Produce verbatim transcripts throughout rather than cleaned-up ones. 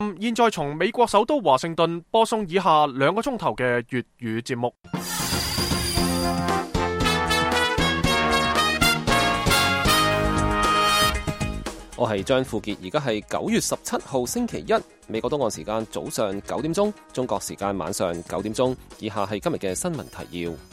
現在從美國首都華盛頓播送以下兩個鐘頭嘅粵語節目。 我係張富傑，而家係九月十七號星期一，美國東岸時間早上九點鐘，中國時間晚上九點鐘。以下係今日嘅新聞提要。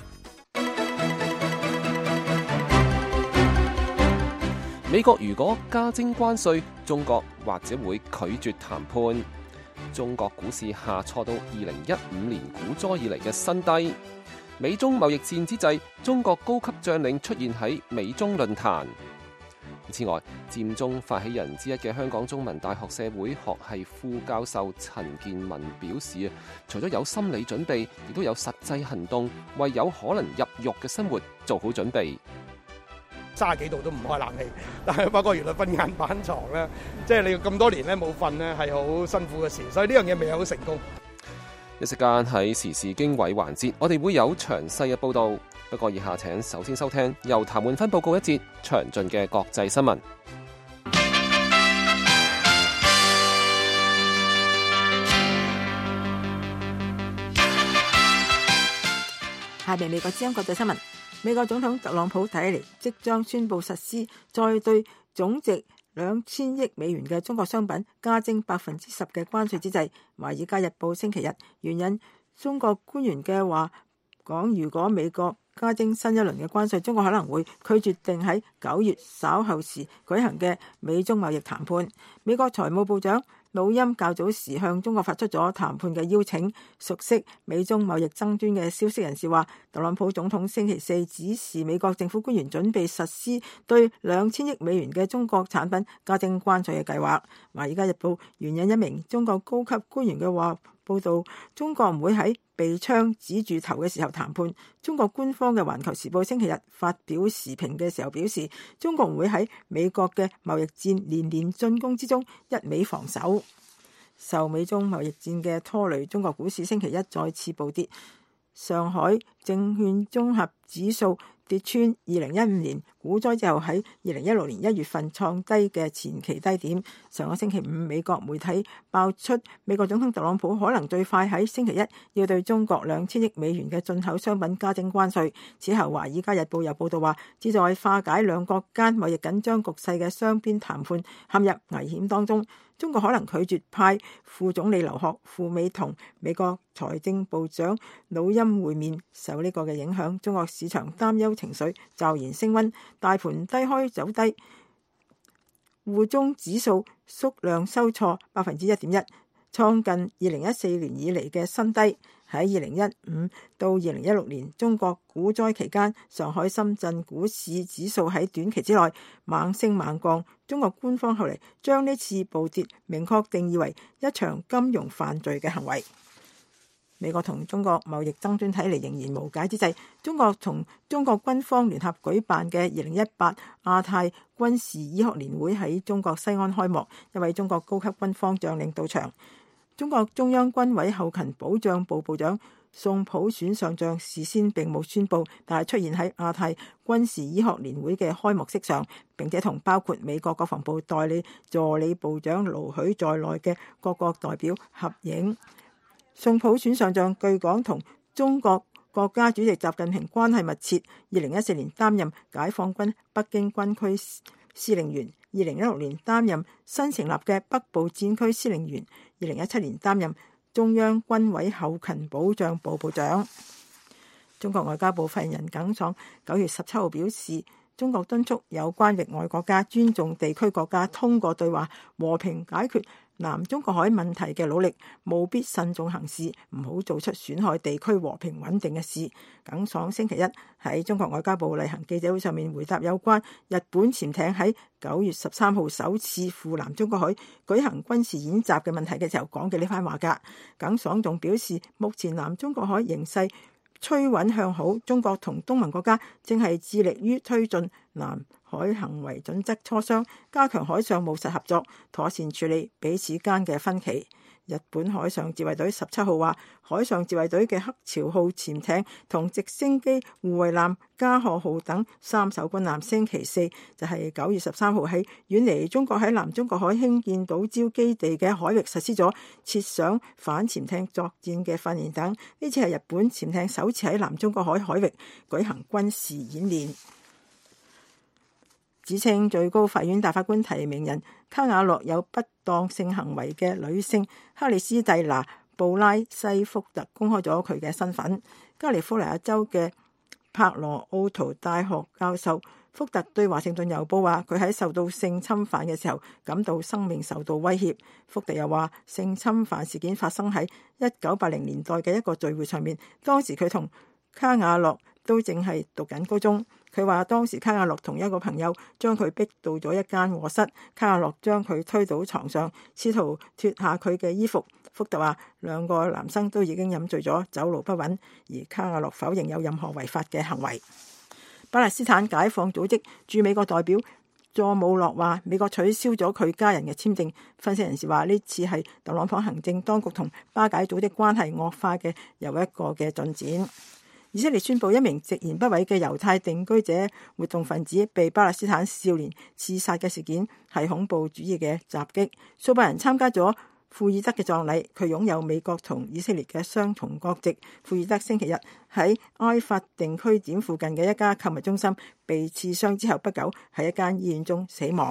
美國如果加徵關稅，中國或者會拒絕談判。中國股市下挫到二零一五年股災以嚟嘅新低。美中貿易戰之際，中國高級將領出現喺美中論壇。此外，佔中發起人之一嘅香港中文大學社會學系副教授陳健民表示，除咗有心理準備，亦都有實際行動，為有可能入獄嘅生活做好準備。 三十幾度都唔開冷氣，但係發覺原來瞓硬板床咧，即係你咁多年咧冇瞓咧，係好辛苦嘅事，所以呢樣嘢未有好成功。 一時間喺時事經緯環節，我哋會有詳細嘅報導。不過以下請首先收聽由譚煥芬報告一節詳盡嘅國際新聞。 下面美國之音國際新聞。美國總統特朗普睇嚟即將宣布實施再對總值兩千億美元嘅中國商品加徵百分之十嘅關稅之際，華爾街日報星期日援引中國官員嘅話講，如果美國加徵新一輪嘅關稅，中國可能會拒絕定喺九月稍後時舉行嘅美中貿易談判。美國財務部長努欽較早時向中國發出咗談判嘅邀請。熟悉美中貿易爭端嘅消息人士話，特朗普總統星期四指示美國政府官員準備實施對兩千億美元嘅中國產品加徵關稅嘅計劃。華爾街日報援引一名中國高級官員嘅話報道，中國唔會喺被槍指住頭嘅時候談判。中國官方嘅環球時報星期日發表時評嘅時候表示，中國唔會喺美國嘅貿易戰連連進攻之中一味防守。受美中貿易戰嘅拖累，中國股市星期一再次暴跌，上海證券綜合指數跌穿二零一五年股災之後喺二零一六年一月份創低嘅前期低點。上個星期五，美國媒體爆出美國總統特朗普可能最快喺星期一要對中國兩千億美元嘅進口商品加徵關稅。此後，華爾街日報又報道話，旨在化解兩國間貿易緊張局勢嘅雙邊談判陷入危險當中。中國可能拒絕派副總理劉鶴赴美同美國財政部長努欽會面。受呢個嘅影響，中國市場擔憂情緒驟然升溫，大盤低開走低，滬中指數縮量收挫百分之一點一，創近二零一四年以嚟嘅新低。喺二零一五到二零一六年中國股災期間，上海、深圳股市指數喺短期之內猛升猛降。中國官方後嚟將呢次暴跌明確定義為一場金融犯罪嘅行為。美國同中國貿易爭端睇嚟仍然無解之際，中國同中國軍方聯合舉辦嘅二零一八亞太軍事醫學年會喺中國西安開幕，一位中國高級軍方將領到場。中國中央軍委後勤保障部部長宋普選上將事先並冇宣佈，但係出現喺亞太軍事醫學年會嘅開幕式上，並且同包括美國國防部代理助理部長盧許在內嘅各國代表合影。宋普選上將據講同中國國家主席習近平關係密切，二零一四年擔任解放軍北京軍區司令員，二零一六年擔任新成立嘅北部戰區司令員，二零一七年擔任中央軍委後勤保障部部長。中國外交部發言人耿爽九月十七號表示，中國敦促有關域外國家尊重地區國家通過對話和平解決南中國海問題嘅努力，務必慎重行事，唔好做出損害地區和平穩定嘅事。耿爽星期一喺中國外交部例行記者會上面回答有關日本潛艇喺九月十三號首次赴南中國海舉行軍事演習嘅問題嘅時候講嘅呢番話㗎。耿爽仲表示，目前南中國海形勢趨穩向好，中國同東盟國家正係致力於推進南海行為準則磋商，加強海上務實合作，妥善處理彼此間嘅分歧。 日本海上自衛隊十七號話，海上自衛隊嘅黑潮號潛艇同直升機護衛艦加賀號等三艘軍艦星期四就係九月十三號喺遠離中國喺南中國海興建島礁基地嘅海域實施咗設想反潛艇作戰嘅訓練等。呢次係日本潛艇首次喺南中國海海域舉行軍事演練。指稱最高法院大法官提名人卡瓦諾有不當性行為嘅女性克里斯蒂娜布拉西福特公開咗佢嘅身份。加利福尼亞州嘅帕羅奧圖大學教授福特對華盛頓郵報話，佢喺受到性侵犯嘅時候感到生命受到威脅。福特又話，性侵犯事件發生喺一九八零年代嘅一個聚會上面，當時佢同卡瓦諾都正係讀緊高中。佢話當時卡瓦諾同一個朋友將佢逼到咗一間臥室，卡瓦諾將佢推到床上，試圖脫下佢嘅衣服。福特話兩個男生都已經飲醉咗，走路不穩，而卡瓦諾否認有任何違法嘅行為。巴勒斯坦解放組織駐美國代表佐姆洛話，美國取消咗佢家人嘅簽證。分析人士話，呢次係特朗普行政當局同巴解組織關係惡化嘅又一個嘅進展。以色列宣布一名直言不諱嘅猶太定居者活動分子被巴勒斯坦少年刺殺嘅事件係恐怖主義嘅襲擊。數百人參加咗庫爾德嘅葬禮，佢擁有美國同以色列嘅雙重國籍。庫爾德星期日喺埃法定居點附近嘅一家購物中心被刺傷之後不久喺一間醫院中死亡。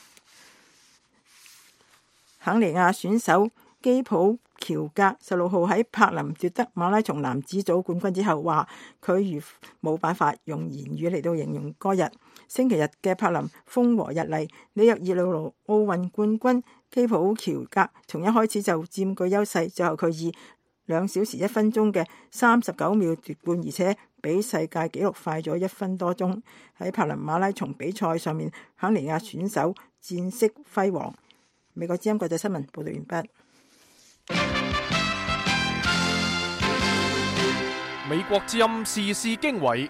肯尼亞選手基普喬格十六號喺柏林奪得馬拉松男子組冠軍之後，話佢如冇辦法用言語嚟到形容嗰日。星期日嘅柏林風和日麗，里約熱內盧奧運冠軍基普喬格從一開始就佔據優勢，最後佢以兩小時一分鐘嘅三十九秒奪冠，而且比世界紀錄快咗一分多鐘。喺柏林馬拉松比賽上面，肯尼亞選手戰績輝煌。美國之音國際新聞報道完畢。 美國之音時事經緯，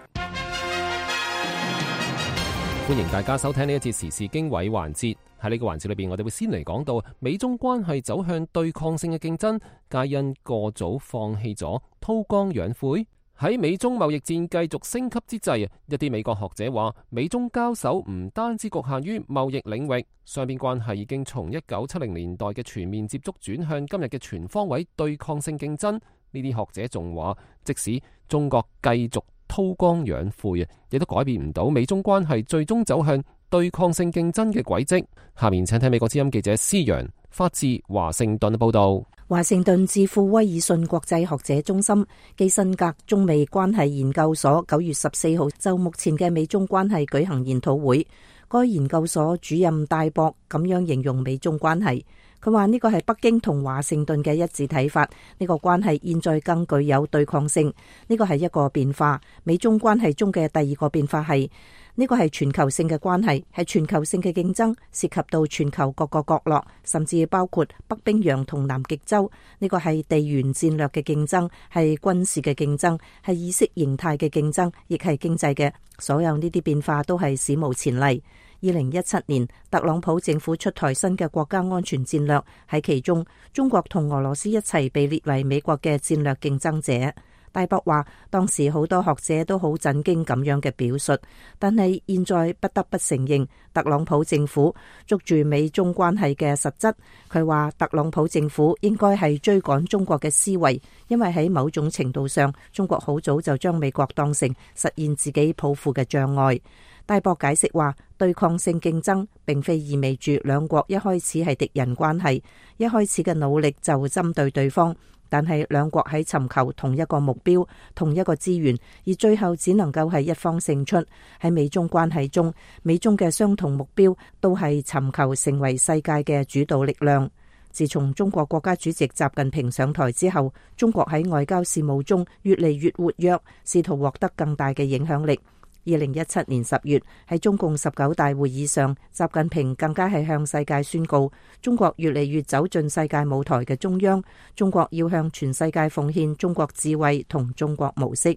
歡迎大家收聽呢一節時事經緯環節。喺呢個環節裏邊，我哋會先嚟講到美中關係走向對抗性嘅競爭，皆因過早放棄咗韜光養晦。喺美中貿易戰繼續升級之際，一啲美國學者話，美中交手唔單止局限於貿易領域，雙邊關係已經從一九七零年代嘅全面接觸轉向今日嘅全方位對抗性競爭。呢啲學者仲話，即使中國繼續韜光養晦啊，亦都改變唔到美中關係最終走向對抗性競爭嘅軌跡。下面請聽美國之音記者施陽發自華盛頓報道。 華盛頓智庫威爾遜國際學者中心基辛格中美關係研究所九月十四號就目前嘅美中關係舉行研討會。該研究所主任戴博咁樣形容美中關係，佢話呢個係北京同華盛頓嘅一致睇法，呢個關係現在更具有對抗性，呢個係一個變化。美中關係中嘅第二個變化係呢個係全球性嘅關係，係全球性嘅競爭，涉及到全球各個角落，甚至包括北冰洋同南極洲。呢個係地緣戰略嘅競爭，係軍事嘅競爭，係意識形態嘅競爭，亦係經濟嘅。所有呢啲變化都係史無前例。二零一七年，特朗普政府出台新嘅國家安全戰略，喺其中，中國同俄羅斯一齊被列為美國嘅戰略競爭者。戴博話，當時好多學者都好震驚咁樣嘅表述，但係現在不得不承認，特朗普政府捉住美中關係嘅實質。佢話特朗普政府應該係追趕中國嘅思維，因為喺某種程度上，中國好早就將美國當成實現自己抱負嘅障礙。戴博解釋話，對抗性競爭並非意味住兩國一開始係敵人關係，一開始嘅努力就針對對方，但係兩國喺尋求同一個目標、同一個資源，而最後只能夠係一方勝出。喺美中關係中，美中嘅相同目標都係尋求成為世界嘅主導力量。自從中國國家主席習近平上台之後，中國喺外交事務中越嚟越活躍，試圖獲得更大嘅影響力。二零一七年十月喺中共十九大會議上，習近平更加係向世界宣告，中國越嚟越走進世界舞台嘅中央，中國要向全世界奉獻中國智慧同中國模式。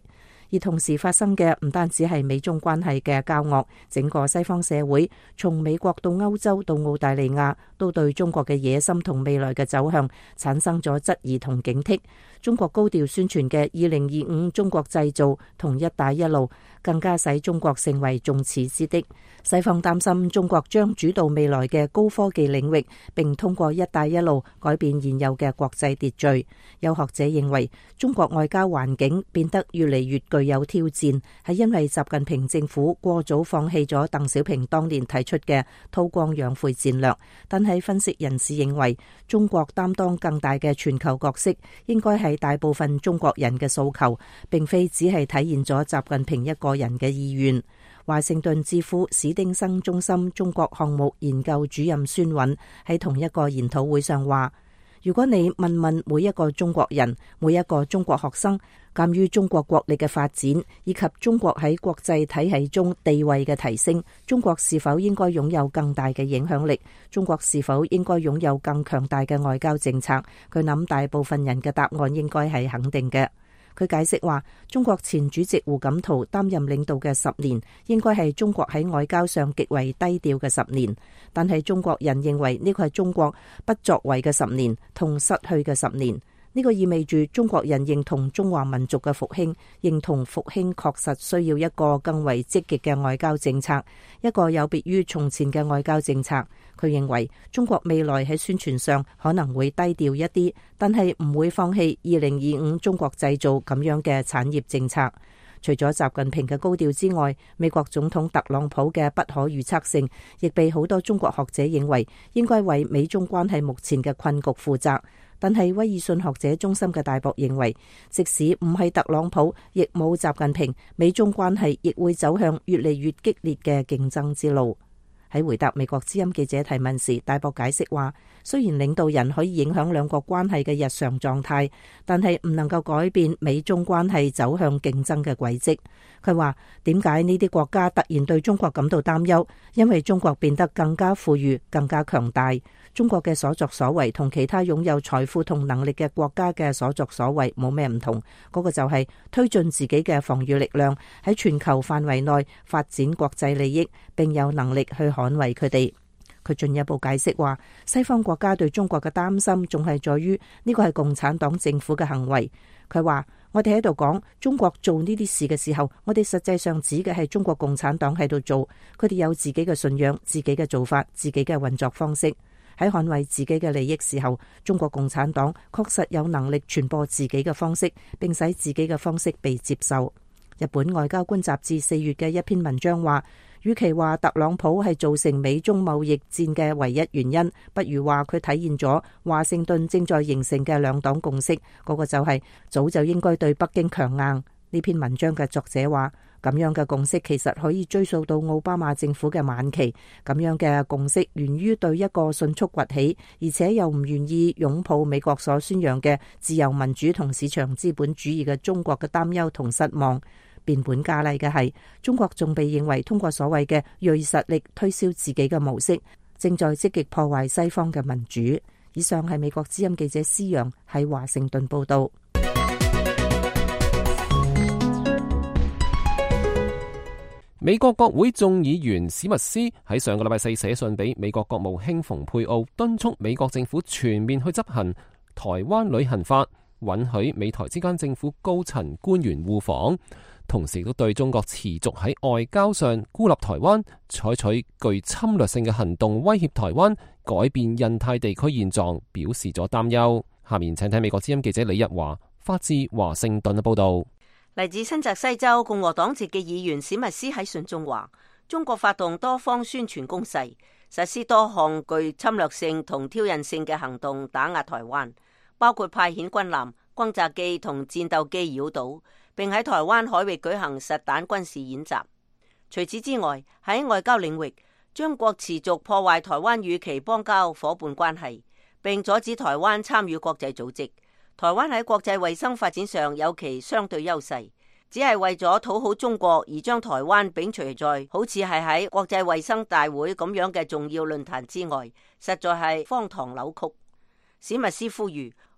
而同時發生嘅唔單止係美中關係嘅交惡，整個西方社會從美國到歐洲到澳大利亞都對中國嘅野心同未來嘅走向產生咗質疑同警惕。中國高調宣傳嘅二零二五中國製造同一帶一路更加使中國成為眾矢之的。西方擔心中國將主導未來嘅高科技領域，並通過一帶一路改變現有嘅國際秩序。有學者認為中國外交環境變得越嚟越具有挑戰，係因為習近平政府過早放棄咗鄧小平當年提出嘅韜光養晦戰略。但係分析人士認為，中國擔當更大嘅全球角色，應該係大部分中國人嘅訴求，並非只係體現咗習近平一個人嘅意願。華盛頓智庫史丁生中心中國項目研究主任孫韻喺同一個研討會上話，如果你問問每一個中國人，每一個中國學生，鑒於中國國力嘅發展以及中國喺國際體系中地位嘅提升，中國是否應該擁有更大嘅影響力？中國是否應該擁有更強大嘅外交政策？佢諗大部分人嘅答案應該係肯定嘅。佢解釋話，中國前主席胡錦濤擔任領導嘅十年，應該係中國喺外交上極為低調嘅十年。但係中國人認為呢個係中國不作為嘅十年同失去嘅十年。呢個意味住中國人認同中華民族嘅復興，認同復興確實需要一個更為積極嘅外交政策，一個有別於從前嘅外交政策。佢認為中國未來喺宣傳上可能會低調一啲，但係唔會放棄二零二五中國製造咁樣嘅產業政策。除咗習近平嘅高調之外，美國總統特朗普嘅不可預測性，亦被好多中國學者認為應該為美中關係目前嘅困局負責。但係威爾遜學者中心嘅大博認為，即使唔係特朗普，亦冇習近平，美中關係亦會走向越嚟越激烈嘅競爭之路。喺回答美國之音記者提問時，大博解釋話，雖然領導人可以影響兩國關係嘅日常狀態，但係唔能夠改變美中關係走向競爭嘅軌跡。佢話，點解呢啲國家突然對中國感到擔憂？因為中國變得更加富裕，更加強大。中國嘅所作所為同其他擁有財富同能力嘅國家嘅所作所為冇咩唔同，嗰個就係推進自己嘅防禦力量，喺全球範圍內發展國際利益，並有能力去捍衛佢哋。佢進一步解釋話，西方國家對中國嘅擔心仲係在於呢個係共產黨政府嘅行為。佢話，我哋喺度講中國做呢啲事嘅時候，我哋實際上指嘅係中國共產黨喺度做，佢哋有自己嘅信仰、自己嘅做法、自己嘅運作方式。喺捍衛自己嘅利益時候，中國共產黨確實有能力傳播自己嘅方式，並使自己嘅方式被接受。日本外交官雜誌四月嘅一篇文章話，與其話特朗普係造成美中貿易戰嘅唯一原因，不如話佢體現咗華盛頓正在形成嘅兩黨共識，嗰個就係早就應該對北京強硬。呢篇文章嘅作者話，咁樣嘅共識其實可以追溯到奧巴馬政府嘅晚期。咁樣嘅共識源於對一個迅速崛起，而且又唔願意擁抱美國所宣揚嘅自由民主同市場資本主義嘅中國嘅擔憂同失望。變本加厲嘅係，中國仲被認為通過所謂嘅銳實力推銷自己嘅模式，正在積極破壞西方嘅民主。以上係美國之音記者施陽喺華盛頓報道。 美國國會眾議員史密斯喺上個禮拜四寫信俾美國國務卿蓬佩奧，敦促美國政府全面去執行台灣旅行法，允許美台之間政府高層官員互訪，同時都對中國持續喺外交上孤立台灣，採取具侵略性嘅行動威脅台灣，改變印太地區現狀，表示咗擔憂。下面請睇美國之音記者李日華發自華盛頓嘅報道。 嚟自新澤西州共和黨籍嘅議員史密斯喺信中話，中國發動多方宣傳攻勢，實施多項具侵略性同挑釁性嘅行動打壓台灣，包括派遣軍艦、轟炸機同戰鬥機繞島，並喺台灣海域舉行實彈軍事演習。除此之外，喺外交領域，中國持續破壞台灣與其邦交夥伴關係，並阻止台灣參與國際組織。台灣喺國際衛生發展上有其相對優勢，只係為咗討好中國而將台灣摒除在好似係喺國際衛生大會咁樣嘅重要論壇之外，實在係荒唐扭曲。史密斯呼籲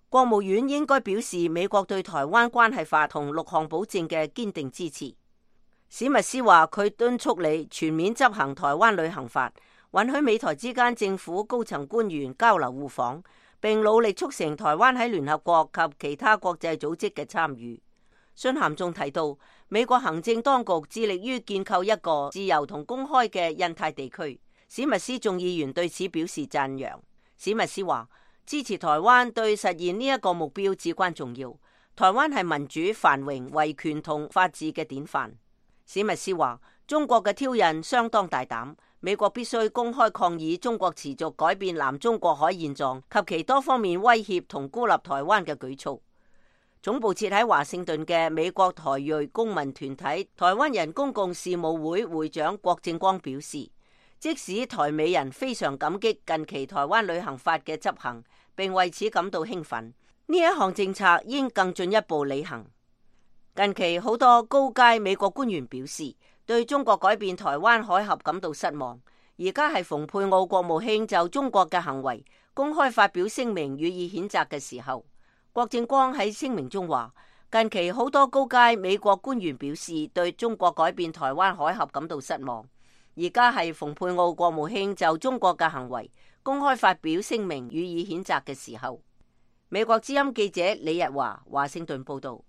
國務院應該表示美國對台灣關係法同六項保證嘅堅定支持。史密斯話佢敦促你全面執行台灣旅行法，允許美台之間政府高層官員交流互訪，並努力促成台灣喺聯合國及其他國際組織嘅參與。信函仲提到，美國行政當局致力於建構一個自由同公開嘅印太地區。史密斯眾議員對此表示讚揚。史密斯話，支持台灣對實現呢一個目標至關重要。台灣係民主、繁榮、維權同法治嘅典範。史密斯話，中國嘅挑釁相當大膽，美國必須公開抗議中國持續改變南中國海現狀及其多方面威脅同孤立台灣嘅舉措。總部設喺華盛頓嘅美國台裔公民團體台灣人公共事務會會長郭正光表示，即使台美人非常感激近期台灣旅行法嘅執行，並為此感到興奮，呢一項政策應更進一步履行。近期好多高階美國官員表示，對中國改變台灣海峽感到失望。而家係蓬佩奧國務卿就中國嘅行為公開發表聲明予以譴責嘅時候。郭正光喺聲明中話，近期好多高階美國官員表示對中國改變台灣海峽感到失望。而家係蓬佩奧國務卿就中國嘅行為公開發表聲明予以譴責嘅時候。美國之音記者李日華華盛頓報道。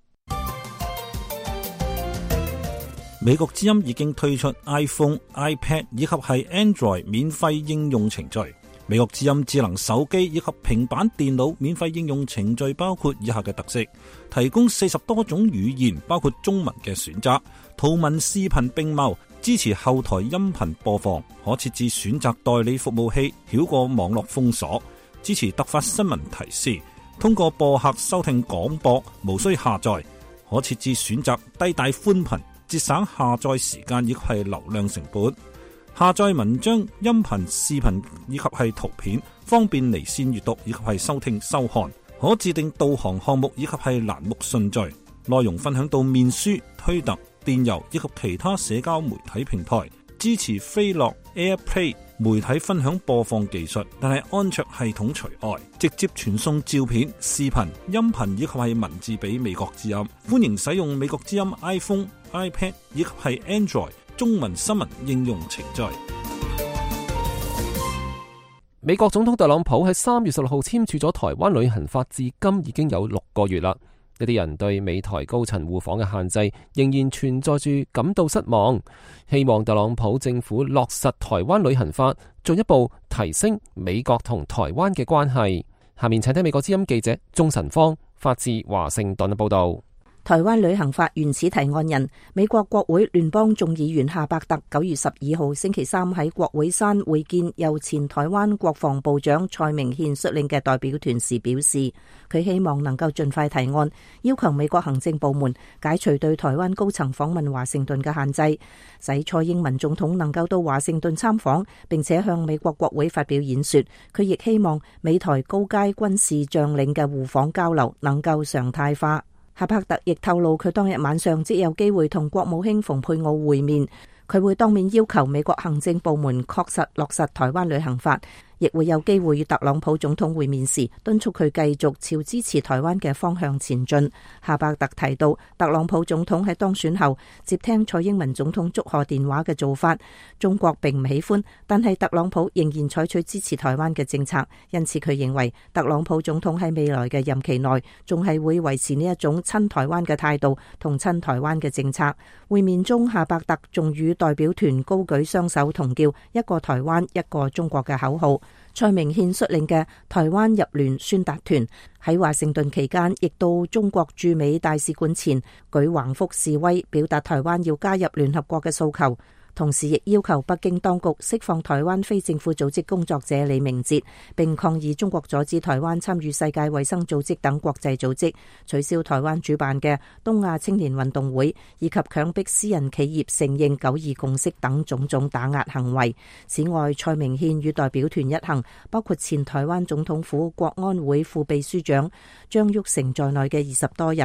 美國之音已經推出 iPhone、iPad 以及係 Android 免費應用程序。美國之音智能手機以及平板電腦免費應用程序包括以下嘅特色：提供四十多種語言，包括中文嘅選擇，圖文視頻並茂，支持後台音頻播放，可設置選擇代理服務器，繞過網絡封鎖，支持突發新聞提示，通過播客收聽廣播，無需下載，可設置選擇低帶寬頻，節省下載時間以及係流量成本。下載文章、音頻、視頻以及係圖片，方便離線閱讀以及係收聽收看。可自定導航項目以及係欄目順序。內容分享到面書、推特、電郵以及其他社交媒體平台。支持飛樂 AirPlay 媒體分享播放技術，但係安卓系統除外。直接傳送照片、視頻、音頻以及係文字俾美國之音。歡迎使用美國之音 iPhone、iPad 以及係 Android中文新聞應用程序。 美國總統特朗普喺三月十六號簽署咗台灣旅行法，至今已經有六個月啦。一啲人對美台高層互訪嘅限制仍然存在住感到失望，希望特朗普政府落實台灣旅行法，進一步提升美國同台灣嘅關係。下面請聽美國之音記者鍾晨芳發自華盛頓嘅報道。 台灣旅行法原始提案人美國國會聯邦眾議員夏伯特九月十二號星期三喺國會山會見由前台灣國防部長蔡明憲率領嘅代表團時表示，佢希望能夠盡快提案，要求美國行政部門解除對台灣高層訪問華盛頓嘅限制，使蔡英文總統能夠到華盛頓參訪，並且向美國國會發表演說。佢亦希望美台高階軍事將領嘅互訪交流能夠常態化。夏伯特亦透露，佢當日晚上即有機會同國務卿蓬佩奧會面，佢會當面要求美國行政部門確實落實台灣旅行法，亦會有機會與特朗普總統會面時，敦促佢繼續朝支持台灣嘅方向前進。夏伯特提到，特朗普總統喺當選後接聽蔡英文總統祝賀電話嘅做法，中國並唔喜歡，但係特朗普仍然採取支持台灣嘅政策，因此佢認為特朗普總統喺未來嘅任期內仲係會維持呢一種親台灣嘅態度同親台灣嘅政策。會面中，夏伯特仲與代表團高舉雙手同叫一個台灣一個中國嘅口號。蔡明憲率領嘅台灣入聯宣達團喺華盛頓期間，亦到中國駐美大使館前舉橫幅示威，表達台灣要加入聯合國嘅訴求。同時亦要求北京當局釋放台灣非政府組織工作者李明哲，並抗議中國阻止台灣參與世界衛生組織等國際組織，取消台灣主辦嘅東亞青年運動會，以及強迫私人企業承認九二共識等種種打壓行為。此外，蔡明憲與代表團一行，包括前台灣總統府國安會副秘書長張玉成在內嘅二十多人，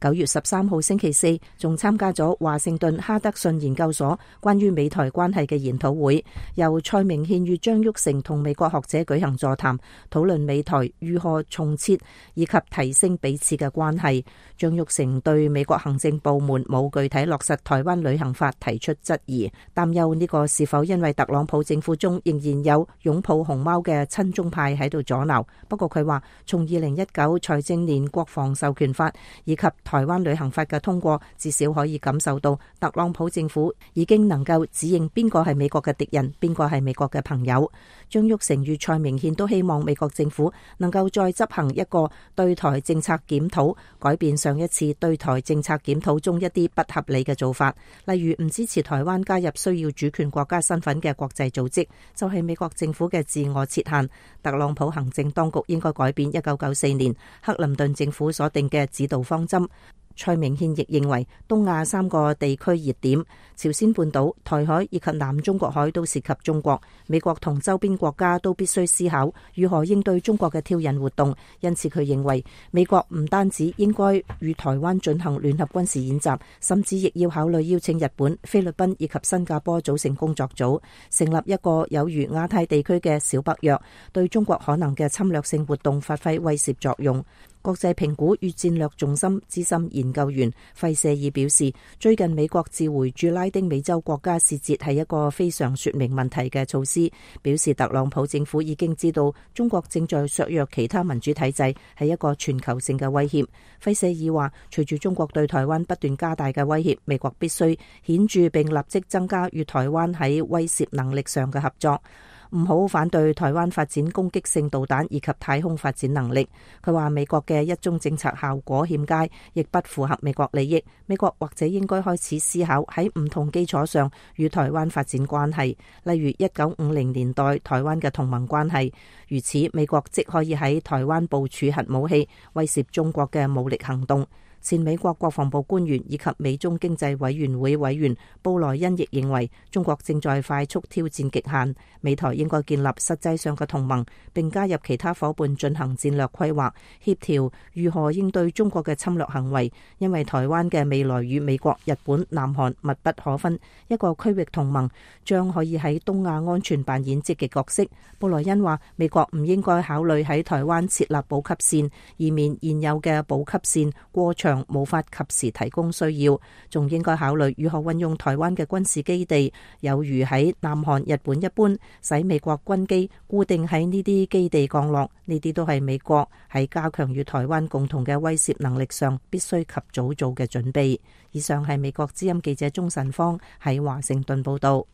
九月十三號星期四，仲參加咗華盛頓哈德遜研究所關於美台關係嘅研討會，由蔡明憲與張玉成同美國學者舉行座談，討論美台如何重設以及提升彼此嘅關係。張玉成對美國行政部門冇具體落實台灣旅行法提出質疑，擔憂呢個是否因為特朗普政府中仍然有擁抱熊貓嘅親中派喺度阻撓。不過佢話，從二零一九財政年國防授權法以及台灣旅行法嘅通過，至少可以感受到特朗普政府已經能夠指認邊個係美國嘅敵人，邊個係美國嘅朋友。張玉成與蔡明憲都希望美國政府能夠再執行一個對台政策檢討，改變上一次對台政策檢討中一啲不合理嘅做法，例如唔支持台灣加入需要主權國家身份嘅國際組織，就係美國政府嘅自我設限。特朗普行政當局應該改變一九九四年克林頓政府所定嘅指導方針。蔡明憲亦認為東亞三個地區熱點，朝鮮半島、台海以及南中國海都涉及中國，美國同周邊國家都必須思考如何應對中國嘅挑釁活動。因此佢認為美國唔單止應該與台灣進行聯合軍事演習，甚至亦要考慮邀請日本、菲律賓以及新加坡組成工作組，成立一個有如亞太地區嘅小北約，對中國可能嘅侵略性活動發揮威懾作用。國際評估與戰略重心資深研究員費舍爾表示，最近美國召回駐拉丁美洲國家使節係一個非常說明問題嘅措施，表示特朗普政府已經知道中國正在削弱其他民主體制，係一個全球性嘅威脅。費舍爾話，隨住中國對台灣不斷加大嘅威脅，美國必須顯著並立即增加與台灣喺威懾能力上嘅合作。唔好反對台灣發展攻擊性導彈以及太空發展能力。佢話美國嘅一中政策效果欠佳，亦不符合美國利益。美國或者應該開始思考喺唔同基礎上與台灣發展關係，例如一九五零年代台灣嘅同盟關係。如此，美國即可以喺台灣部署核武器，威懾中國嘅武力行動。前美國國防部官員以及美中經濟委員會委員布萊恩亦認為，中國正在快速挑戰極限，美台應該建立實際上嘅同盟，並加入其他夥伴進行戰略規劃，協調如何應對中國嘅侵略行為。因為台灣嘅未來與美國、日本、南韓密不可分，一個區域同盟將可以喺東亞安全扮演積極角色。布萊恩話，美國唔應該考慮喺台灣設立補給線，以免現有嘅補給線過長，無法及時提供需要，仲應該考慮如何運用台灣嘅軍事基地，有如喺南韓、日本一般，使美國軍機固定喺呢啲基地降落。呢啲都係美國喺加強與台灣共同嘅威懾能力上必須及早做嘅準備。以上係美國之音記者鍾晨芳喺華盛頓報道。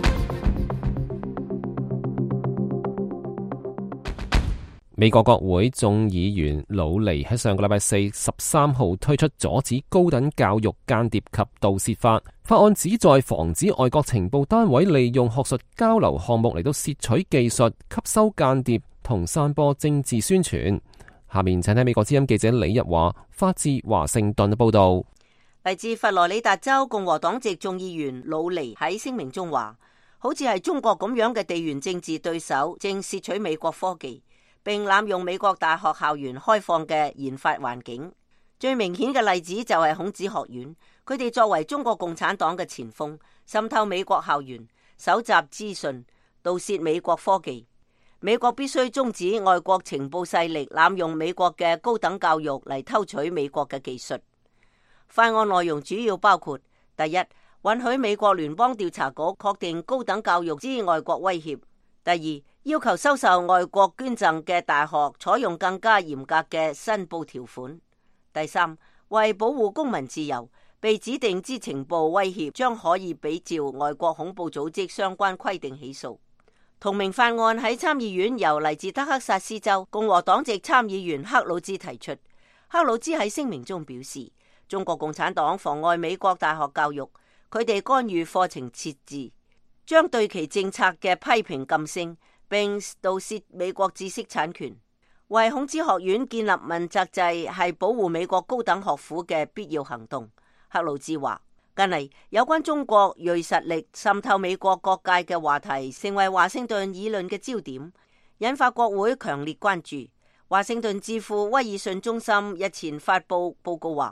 美國國會眾議員魯尼喺上個禮拜四十三號推出阻止高等教育間諜及盜竊法，法案旨在防止外國情報單位利用學術交流項目嚟到竊取技術、吸收間諜同散播政治宣傳。下面請睇美國之音記者李日華發自華盛頓嘅報道。 嚟自佛羅里達州共和黨籍眾議員魯尼喺聲明中話，好似係中國咁樣嘅地緣政治對手正竊取美國科技，並濫用美國大學校園開放嘅研發環境。最明顯嘅例子就係孔子學院，佢哋作為中國共產黨嘅前鋒，滲透美國校園，搜集資訊，盜竊美國科技。美國必須終止外國情報勢力濫用美國嘅高等教育嚟偷取美國嘅技術。法案內容主要包括：第一，允許美國聯邦調查局確定高等教育之外國威脅；第二，要求收受外國捐贈嘅大學採用更加嚴格嘅申報條款；第三，為保護公民自由，被指定之情報威脅將可以比照外國恐怖組織相關規定起訴。同名法案喺參議院由嚟自德克薩斯州共和黨籍參議員克魯茲提出。克魯茲喺聲明中表示，中國共產黨妨礙美國大學教育，佢哋干預課程設置，將對其政策嘅批評噤聲，並盜竊美國知識產權。為孔子學院建立問責制係保護美國高等學府嘅必要行動。克魯茲話，近嚟有關中國銳實力滲透美國各界嘅話題成為華盛頓議論嘅焦點，引發國會強烈關注。華盛頓智庫威爾遜中心日前發佈報告話，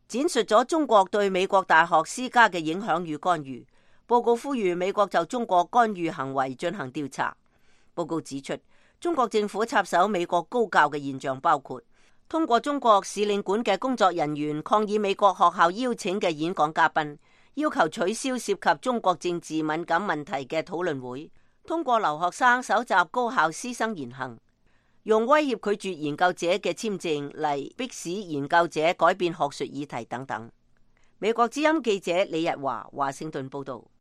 闡述咗中國對美國大學施加嘅影響與干預。報告呼籲美國就中國干預行為進行調查。報告指出，中國政府插手美國高教嘅現象包括通過中國使領館嘅工作人員抗議美國學校邀請嘅演講嘉賓，要求取消涉及中國政治敏感問題嘅討論會，通過留學生搜集高校師生言行，用威脅拒絕研究者嘅簽證嚟迫使研究者改變學術議題等等。美國之音記者李日華華盛頓報道。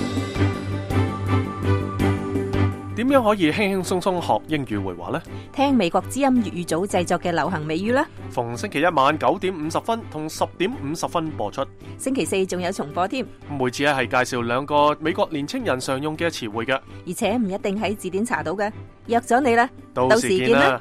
點樣可以輕輕鬆鬆學英語會話呢？ 聽美國之音粵語組製作嘅流行美語啦。 逢星期一晚九點五十分同十點五十分播出。 星期四仲有重播添。 每次咧係介紹兩個美國年青人常用嘅詞彙嘅， 而且唔一定喺字典查到嘅。約咗你啦， 到時見啦。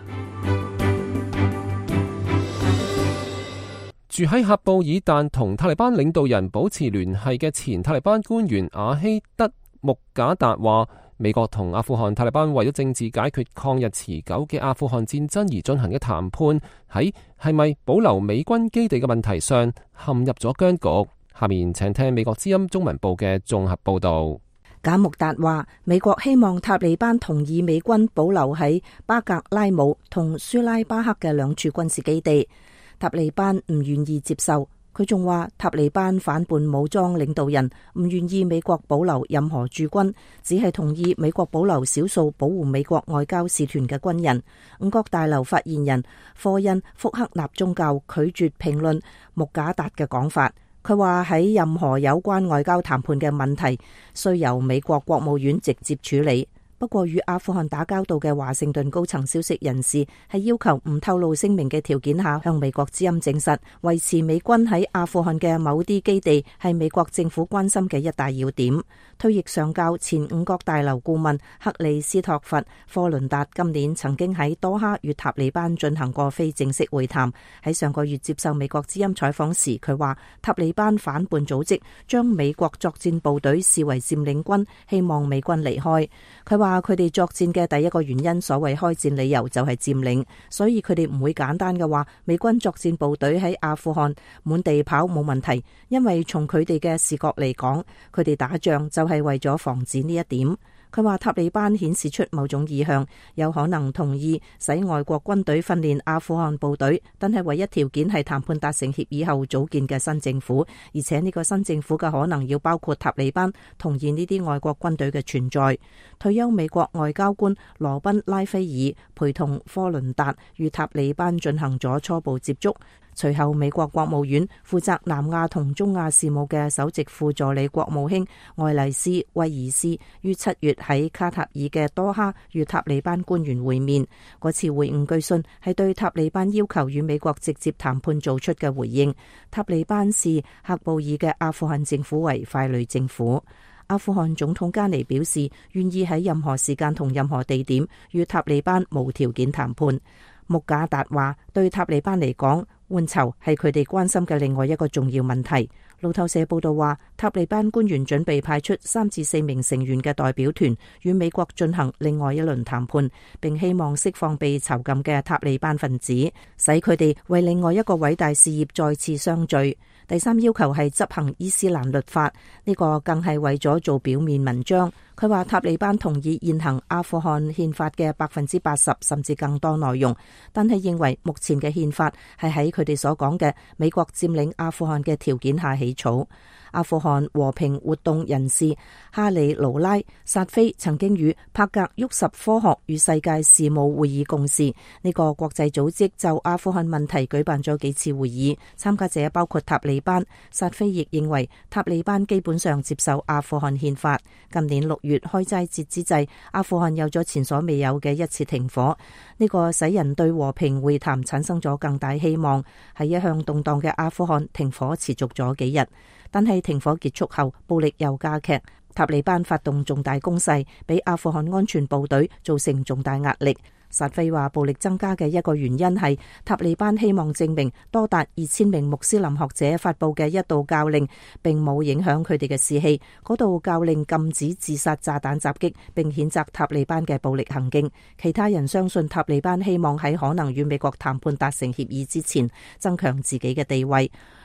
住喺喀布爾但同塔利班領導人保持聯繫嘅前塔利班官員阿希德穆賈達話，美國同阿富汗塔利班為咗政治解決抗日持久嘅阿富汗戰爭而進行嘅談判，喺係咪保留美軍基地嘅問題上陷入咗僵局。下面請聽美國之音中文部嘅綜合報道。 賈穆達話，美國希望塔利班同意美軍保留喺巴格拉姆同舒拉巴克嘅兩處軍事基地。塔利班唔願意接受，佢仲話塔利班反叛武裝領導人唔願意美國保留任何駐軍，只係同意美國保留少數保護美國外交使團嘅軍人。五角大樓發言人科恩福克納宗教拒絕評論穆賈達嘅講法，佢話喺任何有關外交談判嘅問題，需由美國國務院直接處理。不過，與阿富汗打交道嘅華盛頓高層消息人士係要求唔透露聲明嘅條件下，向美國之音證實，維持美軍喺阿富汗嘅某啲基地係美國政府關心嘅一大要點。退役上校前五角大樓顧問克里斯托弗科倫達今年曾經喺多哈與塔利班進行過非正式會談。喺上個月接受美國之音採訪時，佢話塔利班反叛組織將美國作戰部隊視為佔領軍，希望美軍離開。佢話佢哋作戰嘅第一個原因，所謂開戰理由就係佔領，所以佢哋唔會簡單嘅話美軍作戰部隊喺阿富汗滿地跑冇問題，因為從佢哋嘅視覺嚟講，佢哋打仗就係為咗防止呢一點。佢話塔利班顯示出某種意向，有可能同意使外國軍隊訓練阿富汗部隊，但係唯一條件係談判達成協議後組建嘅新政府，而且呢個新政府嘅可能要包括塔利班同意呢啲外國軍隊嘅存在。退休美國外交官羅賓拉菲爾陪同科倫達與塔利班進行咗初步接觸。隨後，美國國務院負責南亞同中亞事務嘅首席副助理國務卿愛麗絲威爾斯於七月喺卡塔爾嘅多哈與塔利班官員會面。嗰次會晤據信係對塔利班要求與美國直接談判做出嘅回應。塔利班視喀布爾嘅阿富汗政府為傀儡政府。阿富汗總統加尼表示願意喺任何時間同任何地點與塔利班無條件談判。穆賈達話，對塔利班嚟講，換囚係佢哋關心嘅另外一個重要問題。路透社報道話，塔利班官員準備派出三至四名成員嘅代表團與美國進行另外一輪談判，並希望釋放被囚禁嘅塔利班分子，使佢哋為另外一個偉大事業再次相聚。第三要求係執行伊斯蘭律法，呢個更係為咗做表面文章。佢話塔利班同意現行阿富汗憲法嘅百分之八十甚至更多內容，但係認為目前嘅憲法係喺佢哋所講嘅美國佔領阿富汗嘅條件下起草。阿富汗和平活動人士哈里盧拉薩菲曾經與帕格沃什科學與世界事務會議共事，呢個國際組織就阿富汗問題舉辦咗幾次會議，參加者包括塔利班。薩菲亦認為塔利班基本上接受阿富汗憲法。今年六月開齋節之際，阿富汗有咗前所未有嘅一次停火，呢個使人對和平會談產生咗更大希望。喺一向動盪嘅阿富汗，停火持續咗幾日。但係停火結束後，暴力又加劇，塔利班發動重大攻勢，俾阿富汗安全部隊造成重大壓力。薩菲話，暴力增加嘅一個原因係塔利班希望證明多達二千名穆斯林學者發佈嘅一道教令並冇影響佢哋嘅士氣。嗰道教令禁止自殺炸彈襲擊，並譴責塔利班嘅暴力行徑。其他人相信塔利班希望喺可能與美國談判達成協議之前增強自己嘅地位。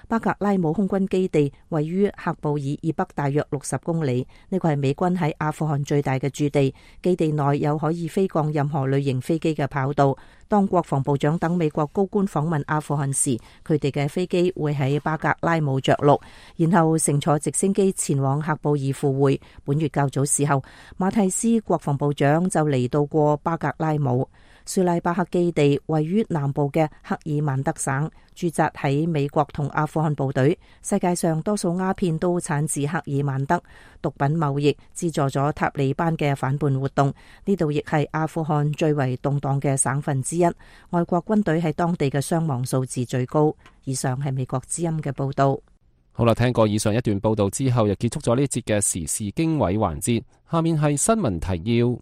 巴格拉姆空軍基地位於喀布爾以北大約六十公里，呢個係美軍喺阿富汗最大嘅駐地。基地內有可以飛降任何類型飛機嘅跑道。當國防部長等美國高官訪問阿富汗時，佢哋嘅飛機會喺巴格拉姆着陸，然後乘坐直升機前往喀布爾赴會。本月較早時候，馬蒂斯國防部長就嚟到過巴格拉姆。舒拉巴克基地位於南部嘅克爾曼德省，駐紮喺美國同阿富汗部隊。世界上多數鴉片都產自克爾曼德，毒品貿易資助咗塔利班嘅反叛活動。呢度亦係阿富汗最為動盪嘅省份之一，外國軍隊喺當地嘅傷亡數字最高。以上係美國之音嘅報道。 好啦，聽過以上一段報道之後，又結束咗呢節嘅時事經緯環節。下面係新聞提要。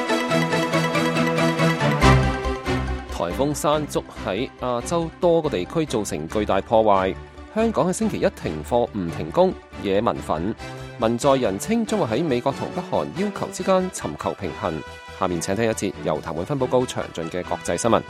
颱風山竹喺亞洲多個地區造成巨大破壞，香港喺星期一停課唔停工，惹民憤。文在寅稱將會喺美國同北韓要求之間尋求平衡。下面請聽一節由譚永芬報告詳盡嘅國際新聞。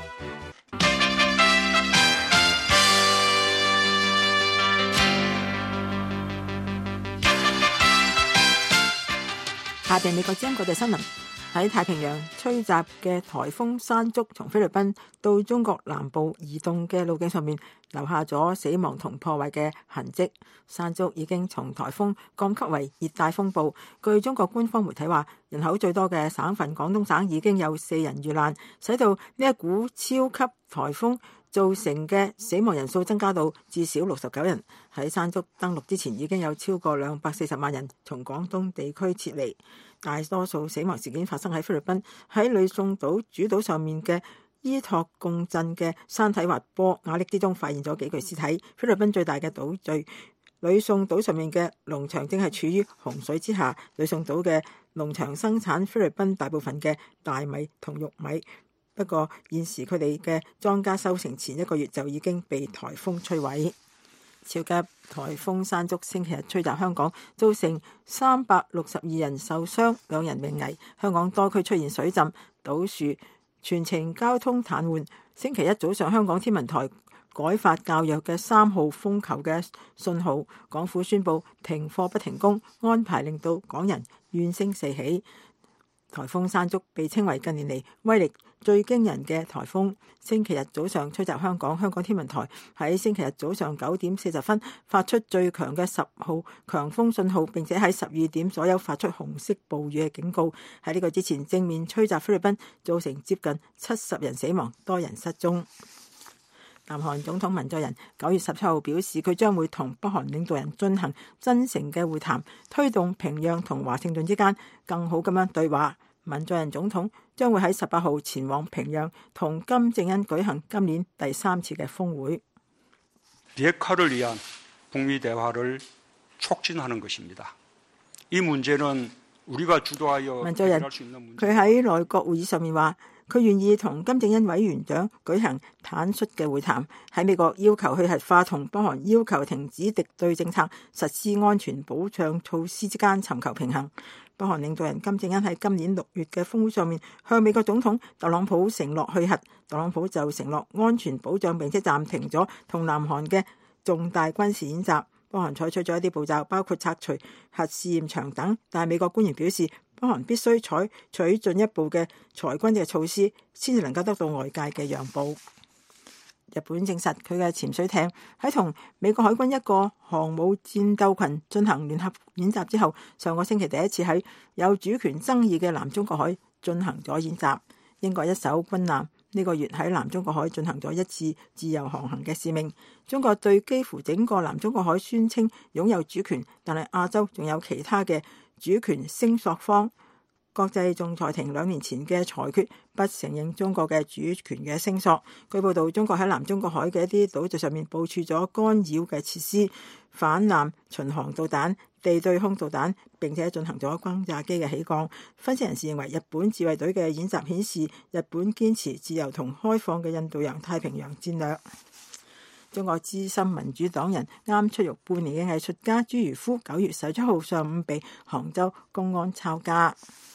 下邊美國之音國際新聞。喺太平洋吹襲嘅颱風山竹從菲律賓到中國南部移動嘅路徑上面留下咗死亡同破壞嘅痕跡。山竹已經從颱風降級為熱帶風暴。據中國官方媒體話，人口最多嘅省份廣東省已經有四人遇難，使到呢一股超級颱風造成嘅死亡人數增加到至少六十九人。喺山竹登陸之前，已經有超過兩百四十萬人從廣東地區撤離。大多數死亡事件發生喺菲律賓，喺呂宋島主島上面嘅伊托貢鎮嘅山體滑坡瓦礫之中發現咗幾具屍體。菲律賓最大嘅島嶼呂宋島上面嘅農場正係處於洪水之下。呂宋島嘅農場生產菲律賓大部分嘅大米同玉米，不過現時佢哋嘅莊稼收成前一個月就已經被颱風摧毀。超級颱風山竹星期日吹襲香港，造成三百六十二人受傷，兩人命危。香港多區出現水浸、倒樹，全程交通癱瘓。星期一早上，香港天文台改發較弱嘅三號風球嘅信號，港府宣布停課不停工，安排令到港人怨聲四起。颱風山竹被稱為近年嚟威力最驚人嘅颱風。星期日早上吹襲香港，香港天文台喺星期日早上九點四十分發出最強嘅十號強風信號，並且喺十二點左右發出紅色暴雨嘅警告。喺呢個之前，正面吹襲菲律賓，造成接近七十人死亡，多人失蹤。南韓總統文在寅九月十七號表示，佢將會同北韓領導人進行真誠嘅會談，推動平壤同華盛頓之間更好咁樣對話。文在寅總統將會喺十八號前往平壤同金正恩舉行今年第三次嘅峰會。 비핵화를 위한 북미 대화를 촉진하는 것입니다. 이 문제는 우리가 주도하여 해결할 수 있는 문제. 佢喺內閣會議上面話，佢願意同金正恩委員長舉行坦率嘅會談，喺美國要求去核化同北韓要求停止敵對政策、實施安全保障措施之間尋求平衡。北韓領導人金正恩喺今年六月嘅峰會上面向美國總統特朗普承諾去核，特朗普就承諾安全保障，並且暫停咗同南韓嘅重大軍事演習。北韓採取咗一啲步驟，包括拆除核試驗場等，但係美國官員表示，北韓必須採取進一步嘅裁軍嘅措施，先至能夠得到外界嘅讓步。日本證實佢嘅潛水艇喺同美國海軍一個航母戰鬥群進行聯合演習之後，上個星期第一次喺有主權爭議嘅南中國海進行咗演習。英國一艘軍艦呢個月喺南中國海進行咗一次自由航行嘅使命。中國對幾乎整個南中國海宣稱擁有主權，但係亞洲仲有其他嘅主權聲索方。國際仲裁庭兩年前嘅裁決不承認中國嘅主權嘅聲索。據報道，中國喺南中國海嘅一啲島嶼上面部署咗干擾嘅設施、反艦巡航導彈、地對空導彈，並且進行咗轟炸機嘅起降。分析人士認為，日本自衛隊嘅演習顯示日本堅持自由同開放嘅印度洋太平洋戰略。中國資深民主黨人啱出獄半年嘅藝術家朱如夫，九月十七號上午被杭州公安抄家。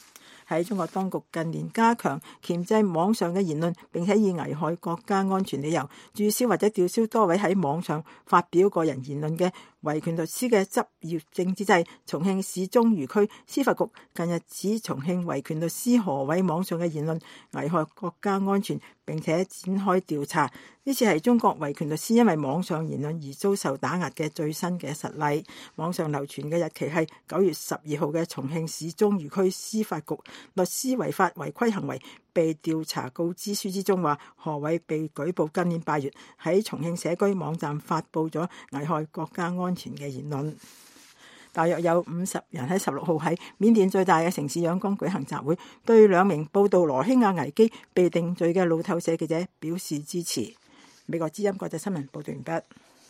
喺中國當局近年加強鉗制網上嘅言論，並且以危害國家安全理由註銷或者吊銷多位喺網上發表個人言論嘅維權律師嘅執業證之際，重慶市中渝區司法局近日指重慶維權律師何偉網上嘅言論危害國家安全，並且展開調查。呢次係中國維權律師因為網上言論而遭受打壓嘅最新嘅實例。網上流傳嘅日期係九月十二號嘅重慶市中渝區司法局律師違法違規行為被調查告知書之中話，何偉被舉報今年八月喺重慶社區網站發布咗危害國家安全嘅言論。大約有五十人喺十六號喺緬甸最大嘅城市仰光舉行集會，對兩名報道羅興亞危機被定罪嘅路透社記者表示支持。美國之音國際新聞報道完畢。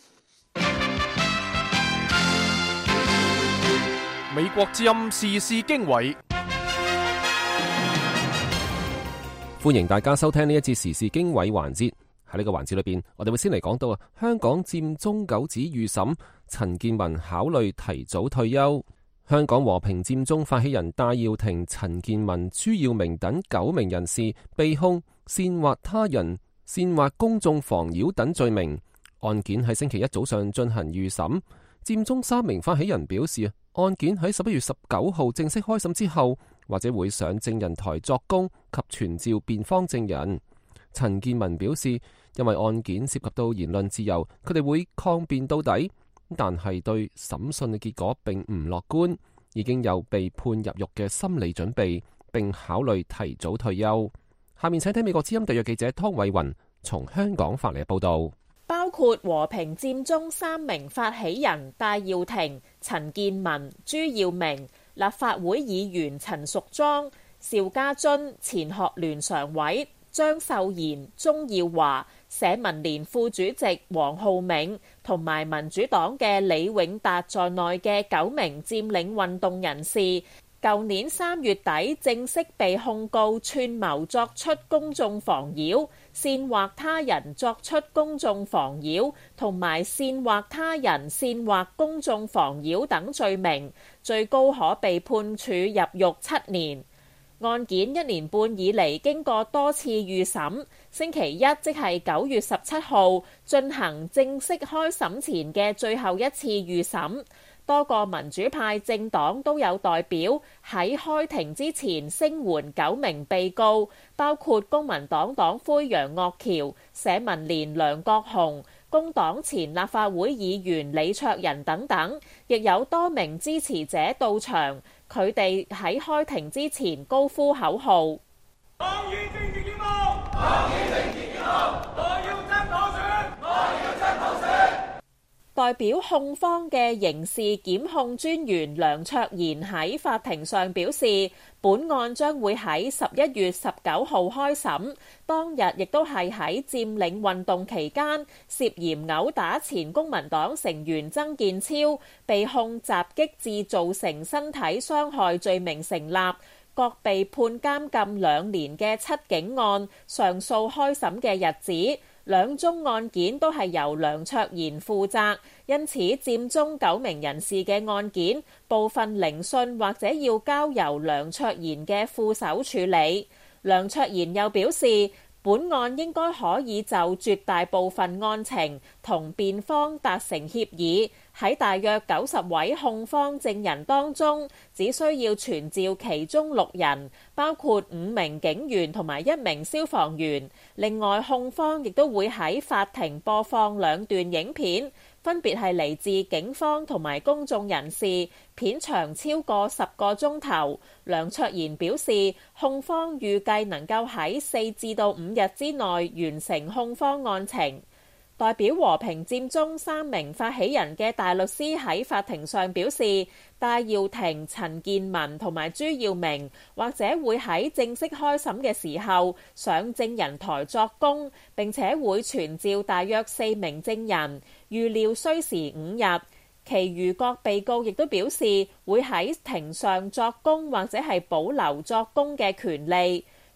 美國之音時事經緯， 歡迎大家收聽呢一節時事經緯環節。喺呢個環節裏邊，我哋會先嚟講到啊，香港佔中九子預審，陳健民考慮提早退休。香港和平佔中發起人戴耀廷、陳健民、朱耀明等九名人士被控煽惑他人、煽惑公眾妨擾等罪名。案件喺星期一早上進行預審。佔中三名發起人表示，案件喺十一月十九號正式開審之後，或者會上證人台作供及傳召辯方證人。陳健民表示，因為案件涉及到言論自由，佢哋會抗辯到底，但係對審訊嘅結果並唔樂觀，已經有被判入獄嘅心理準備，並考慮提早退休。下面請聽美國之音特約記者湯偉雲從香港發嚟嘅報道。 包括和平佔中三名發起人戴耀廷、陳健民、朱耀明、立法會議員陳淑莊、邵家臻、前學聯常委張秀賢、鍾耀華、社民連副主席黃浩銘同埋民主黨嘅李永達在內嘅九名佔領運動人士，舊年三月底正式被控告串謀作出公眾妨擾、煽惑他人作出公眾妨擾同埋煽惑他人煽惑公眾妨擾等罪名，最高可被判處入獄七年。案件一年半以嚟經過多次預審，星期一即係九月十七號進行正式開審前嘅最後一次預審。多個民主派政黨都有代表喺開庭之前聲援九名被告，包括公民黨黨魁楊岳橋、社民連梁國雄、工黨前立法會議員李卓人等等，亦有多名支持者到場。佢哋喺開庭之前高呼口號：抗議政治檢控，抗議政治檢控，我要真普選，我要真普選。代表控方嘅刑事檢控專員梁卓賢喺法庭上表示，本案將會喺十一月十九號開審，當日亦都係喺佔領運動期間涉嫌毆打前公民黨成員曾健超，被控襲擊致造成身體傷害罪名成立，各被判監禁兩年嘅七警案上訴開審嘅日子。兩宗案件都係由梁卓賢負責，因此佔中九名人士嘅案件部分聆訊或者要交由梁卓賢嘅副手處理。梁卓賢又表示，本案應該可以就絕大部分案情同辯方達成協議，喺大約九十位控方證人當中，只需要傳召其中六人，包括五名警員同埋一名消防員。另外，控方亦都會喺法庭播放兩段影片，分別係嚟自警方同埋公眾人士，片長超過十個鐘頭。梁卓賢表示，控方預計能夠喺四至到五日之內完成控方案情。代表和平佔中三名發起人嘅大律師喺法庭上表示，戴耀廷、陳健民同埋朱耀明或者會喺正式開審嘅時候上證人台作供，並且會傳召大約四名證人，預料需時五日。其餘各被告亦都表示會喺庭上作供或者係保留作供嘅權利。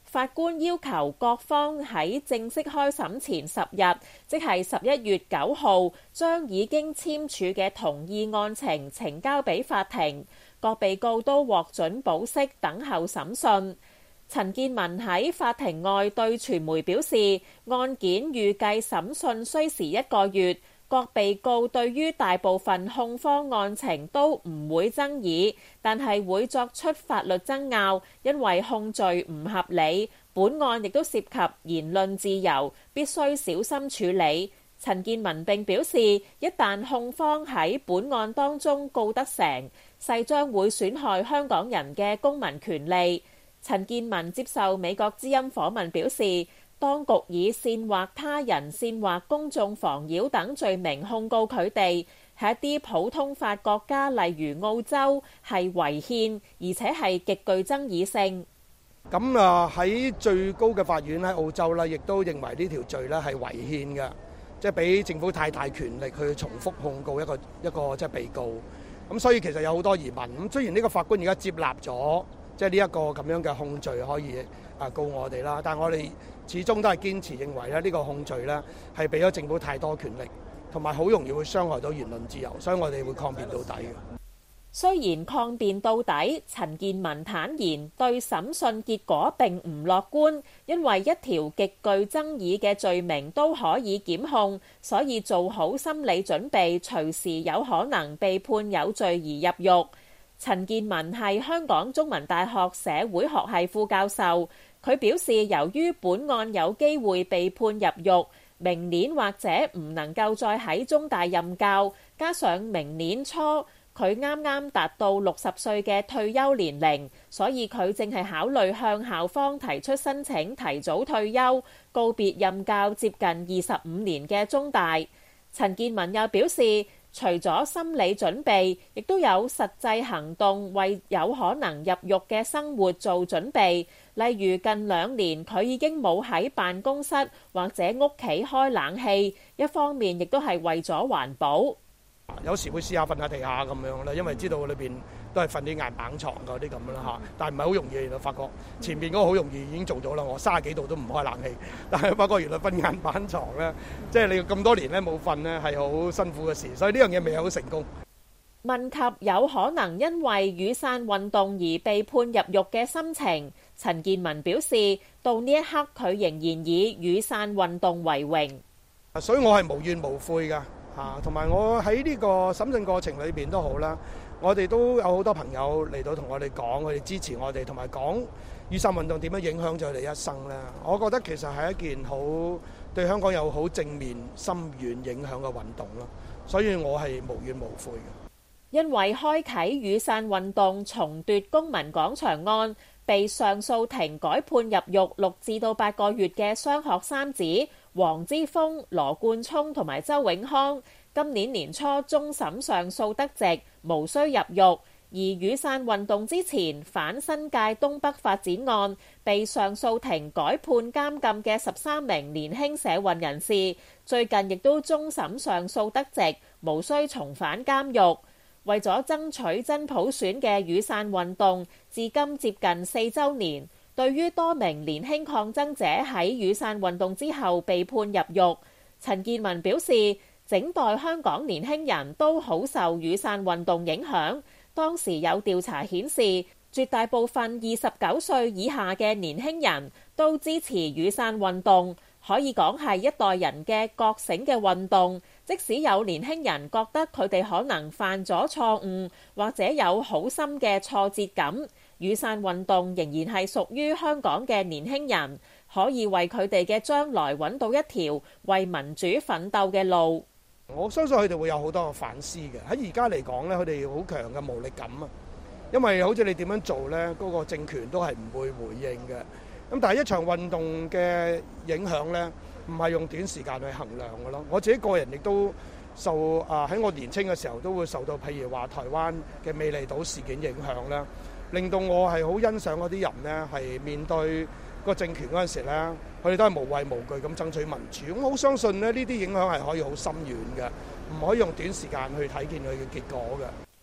法官要求各方喺正式開審前十日，即係十一月九號，將已經簽署嘅同意案情呈交俾法庭。各被告都獲准保釋等候審訊。陳健民喺法庭外對傳媒表示，案件預計審訊需時一個月。各被告對於大部分控方案情都唔會爭議，但係會作出法律爭拗，因為控罪唔合理。本案亦都涉及言論自由，必須小心處理。陳健民並表示，一旦控方喺本案當中告得成，勢將會損害香港人嘅公民權利。陳健民接受美國之音訪問表示，當局以煽惑他人、煽惑公眾妨擾等罪名控告佢哋，喺一啲普通法國家，例如澳洲，係違憲，而且係極具爭議性。 咁啊喺最高嘅法院喺澳洲咧，亦都認為呢條罪咧係違憲嘅，即係俾政府太大權力去重複控告一個一個即係被告。咁所以其實有好多疑問。咁雖然呢個法官而家接納咗，即係呢一個咁樣嘅控罪可以啊告我哋啦，但係我哋始終都係堅持認為咧，呢個控罪咧係俾咗政府太多權力，同埋好容易會傷害到言論自由，所以我哋會抗辯到底嘅。 雖然抗辯到底，陳健民坦言對審訊結果並唔樂觀，因為一條極具爭議嘅罪名都可以檢控，所以做好心理準備，隨時有可能被判有罪而入獄。陳健民係香港中文大學社會學系副教授，佢表示由於本案有機會被判入獄，明年或者唔能夠再喺中大任教，加上明年初佢啱啱達到六十歲嘅退休年齡，所以佢正係考慮向校方提出申請提早退休，告別任教接近二十五年嘅中大。陳健民又表示，除咗心理準備，亦都有實際行動為有可能入獄嘅生活做準備。例如近兩年佢已經冇喺辦公室或者屋企開冷氣，一方面亦都係為咗環保。 有時會試下瞓下地下咁樣啦，因為知道裏邊都係瞓啲硬板床嗰啲咁啦嚇，但係唔係好容易。原來發覺前邊嗰個好容易已經做咗啦，我三十幾度都唔開冷氣，但係發覺原來瞓硬板床咧，即係你咁多年咧冇瞓咧係好辛苦嘅事，所以呢樣嘢未係好成功。 問及有可能因為雨傘運動而被判入獄嘅心情，陳健民表示，到呢一刻佢仍然以雨傘運動為榮， 所以我係無怨無悔㗎。啊，同埋我喺呢個審訊過程裏邊都好啦，我哋都有好多朋友嚟到同我哋講，佢哋支持我哋，同埋講雨傘運動點樣影響咗佢哋一生咧。我覺得其實係一件好對香港有好正面、深遠影響嘅運動咯，所以我係無怨無悔嘅。 因為開啓雨傘運動重奪公民廣場案，被上訴庭改判入獄六至到八個月嘅雙學三子黃之鋒、羅冠聰同埋周永康，今年年初終審上訴得直，無需入獄。而雨傘運動之前反新界東北發展案被上訴庭改判監禁嘅十三名年輕社運人士，最近亦都終審上訴得直，無需重返監獄。為咗爭取真普選嘅雨傘運動，至今接近四週年。對於多名年輕抗爭者喺雨傘運動之後被判入獄，陳健民表示，整代香港年輕人都好受雨傘運動影響。當時有調查顯示，絕大部分二十九歲以下嘅年輕人都支持雨傘運動，可以講係一代人嘅覺醒嘅運動。即使有年輕人覺得佢哋可能犯咗錯誤，或者有好深嘅挫折感，雨傘運動仍然係屬於香港嘅年輕人，可以為佢哋嘅將來揾到一條為民主奮鬥嘅路。 我相信佢哋會有好多嘅反思嘅。喺而家嚟講咧，佢哋好強嘅無力感啊，因為好似你點樣做咧，嗰個政權都係唔會回應嘅。咁但係一場運動嘅影響咧，唔係用短時間去衡量嘅咯。我自己個人亦都受啊喺我年青嘅時候都會受到譬如話台灣嘅美麗島事件影響啦，令到我係好欣賞嗰啲人呢，係面對個政權嗰陣時咧，佢哋都係無畏無懼咁爭取民主。咁我好相信咧，呢啲影響係可以好深遠嘅，唔可以用短時間去睇見佢嘅結果嘅。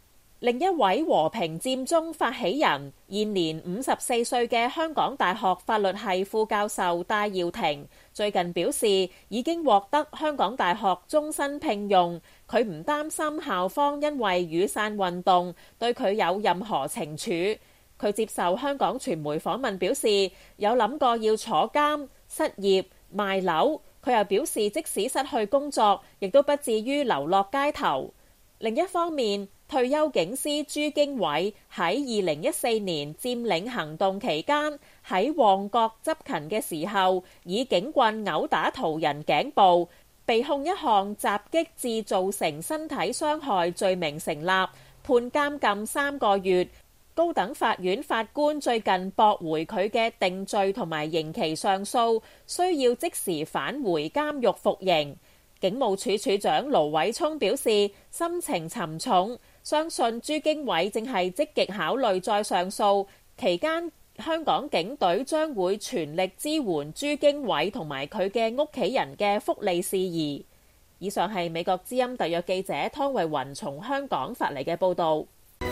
另一位和平佔中發起人，現年五十四歲嘅香港大學法律系副教授戴耀廷，最近表示已經獲得香港大學終身聘用，佢唔擔心校方因為雨傘運動對佢有任何懲處。佢接受香港傳媒訪問表示，有諗過要坐監、失業、賣樓。佢又表示，即使失去工作，亦都不至於流落街頭。另一方面，退休警司朱經緯喺二零一四年佔領行動期間，喺旺角執勤嘅時候，以警棍毆打途人頸部，被控一項襲擊致造成身體傷害罪名成立，判監禁三個月。高等法院法官最近駁回佢嘅定罪同埋刑期上訴，需要即時返回監獄服刑。警務處處長盧偉聰表示，心情沉重，相信朱經緯正係積極考慮再上訴。期間，香港警隊將會全力支援朱經緯同埋佢嘅屋企人嘅福利事宜。以上係美國之音特約記者湯慧雲從香港發嚟嘅報導。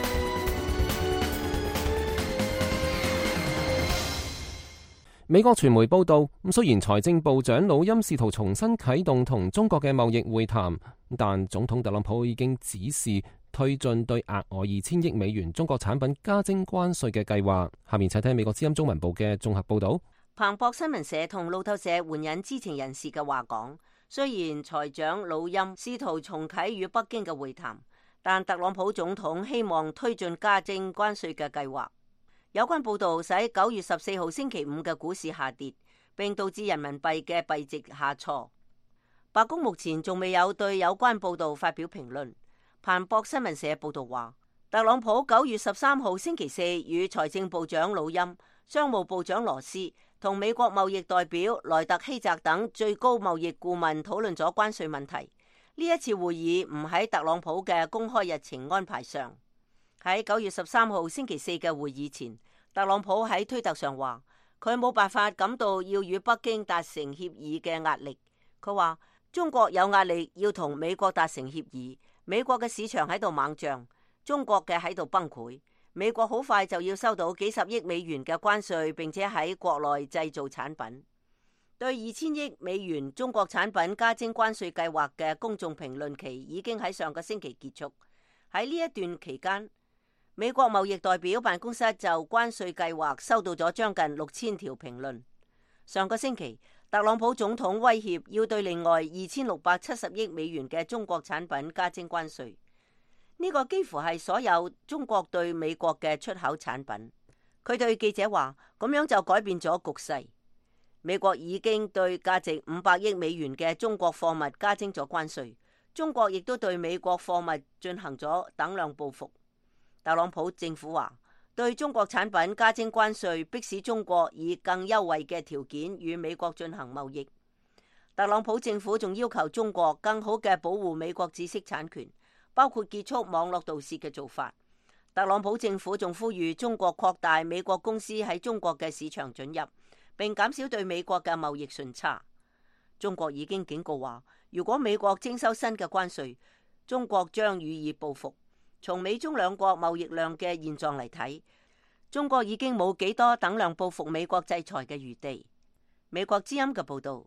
美國傳媒報道，咁雖然財政部長魯欽試圖重新啟動同中國嘅貿易會談，但總統特朗普已經指示推進對額外二千億美元中國產品加徵關稅嘅計劃。下面請聽美國之音中文部嘅綜合報道。 彭博新聞社同路透社援引知情人士嘅話講，雖然財長魯欽試圖重啟與北京嘅會談，但特朗普總統希望推進加徵關稅嘅計劃。有關報導使九月十四號星期五嘅股市下跌，並導致人民幣嘅幣值下挫。白宮目前仲未有對有關報導發表評論。彭博新聞社報導話，特朗普九月十三號星期四與財政部長魯欽、商務部長羅斯同美國貿易代表萊特希澤等最高貿易顧問討論咗關稅問題。呢一次會議唔喺特朗普嘅公開日程安排上。喺九月十三號星期四嘅會議前，特朗普喺推特上話，佢冇辦法感到要與北京達成協議嘅壓力。佢話中國有壓力要同美國達成協議，美國嘅市場喺度猛漲，中國嘅喺度崩潰。美國好快就要收到幾十億美元嘅關稅，並且喺國內製造產品。對二千億美元中國產品加徵關稅計劃嘅公眾評論期已經喺上個星期結束。喺呢一段期間，美國貿易代表辦公室就關稅計劃收到咗將近六千條評論。上個星期，特朗普總統威脅要對另外二千六百七十億美元嘅中國產品加徵關稅。呢個幾乎係所有中國對美國嘅出口產品。佢對記者話，咁樣就改變咗局勢。美國已經對價值五百億美元嘅中國貨物加徵咗關稅，中國亦都對美國貨物進行咗等量報復。特朗普政府話，對中國產品加徵關稅，迫使中國以更優惠嘅條件與美國進行貿易。特朗普政府仲要求中國更好嘅保護美國知識產權，包括結束網絡盜竊嘅做法。特朗普政府仲呼籲中國擴大美國公司喺中國嘅市場准入，並減少對美國嘅貿易順差。中國已經警告話，如果美國徵收新嘅關稅，中國將予以報復。從美中兩國貿易量嘅現狀嚟睇，中國已經冇幾多等量報復美國制裁嘅餘地。美國之音嘅報導。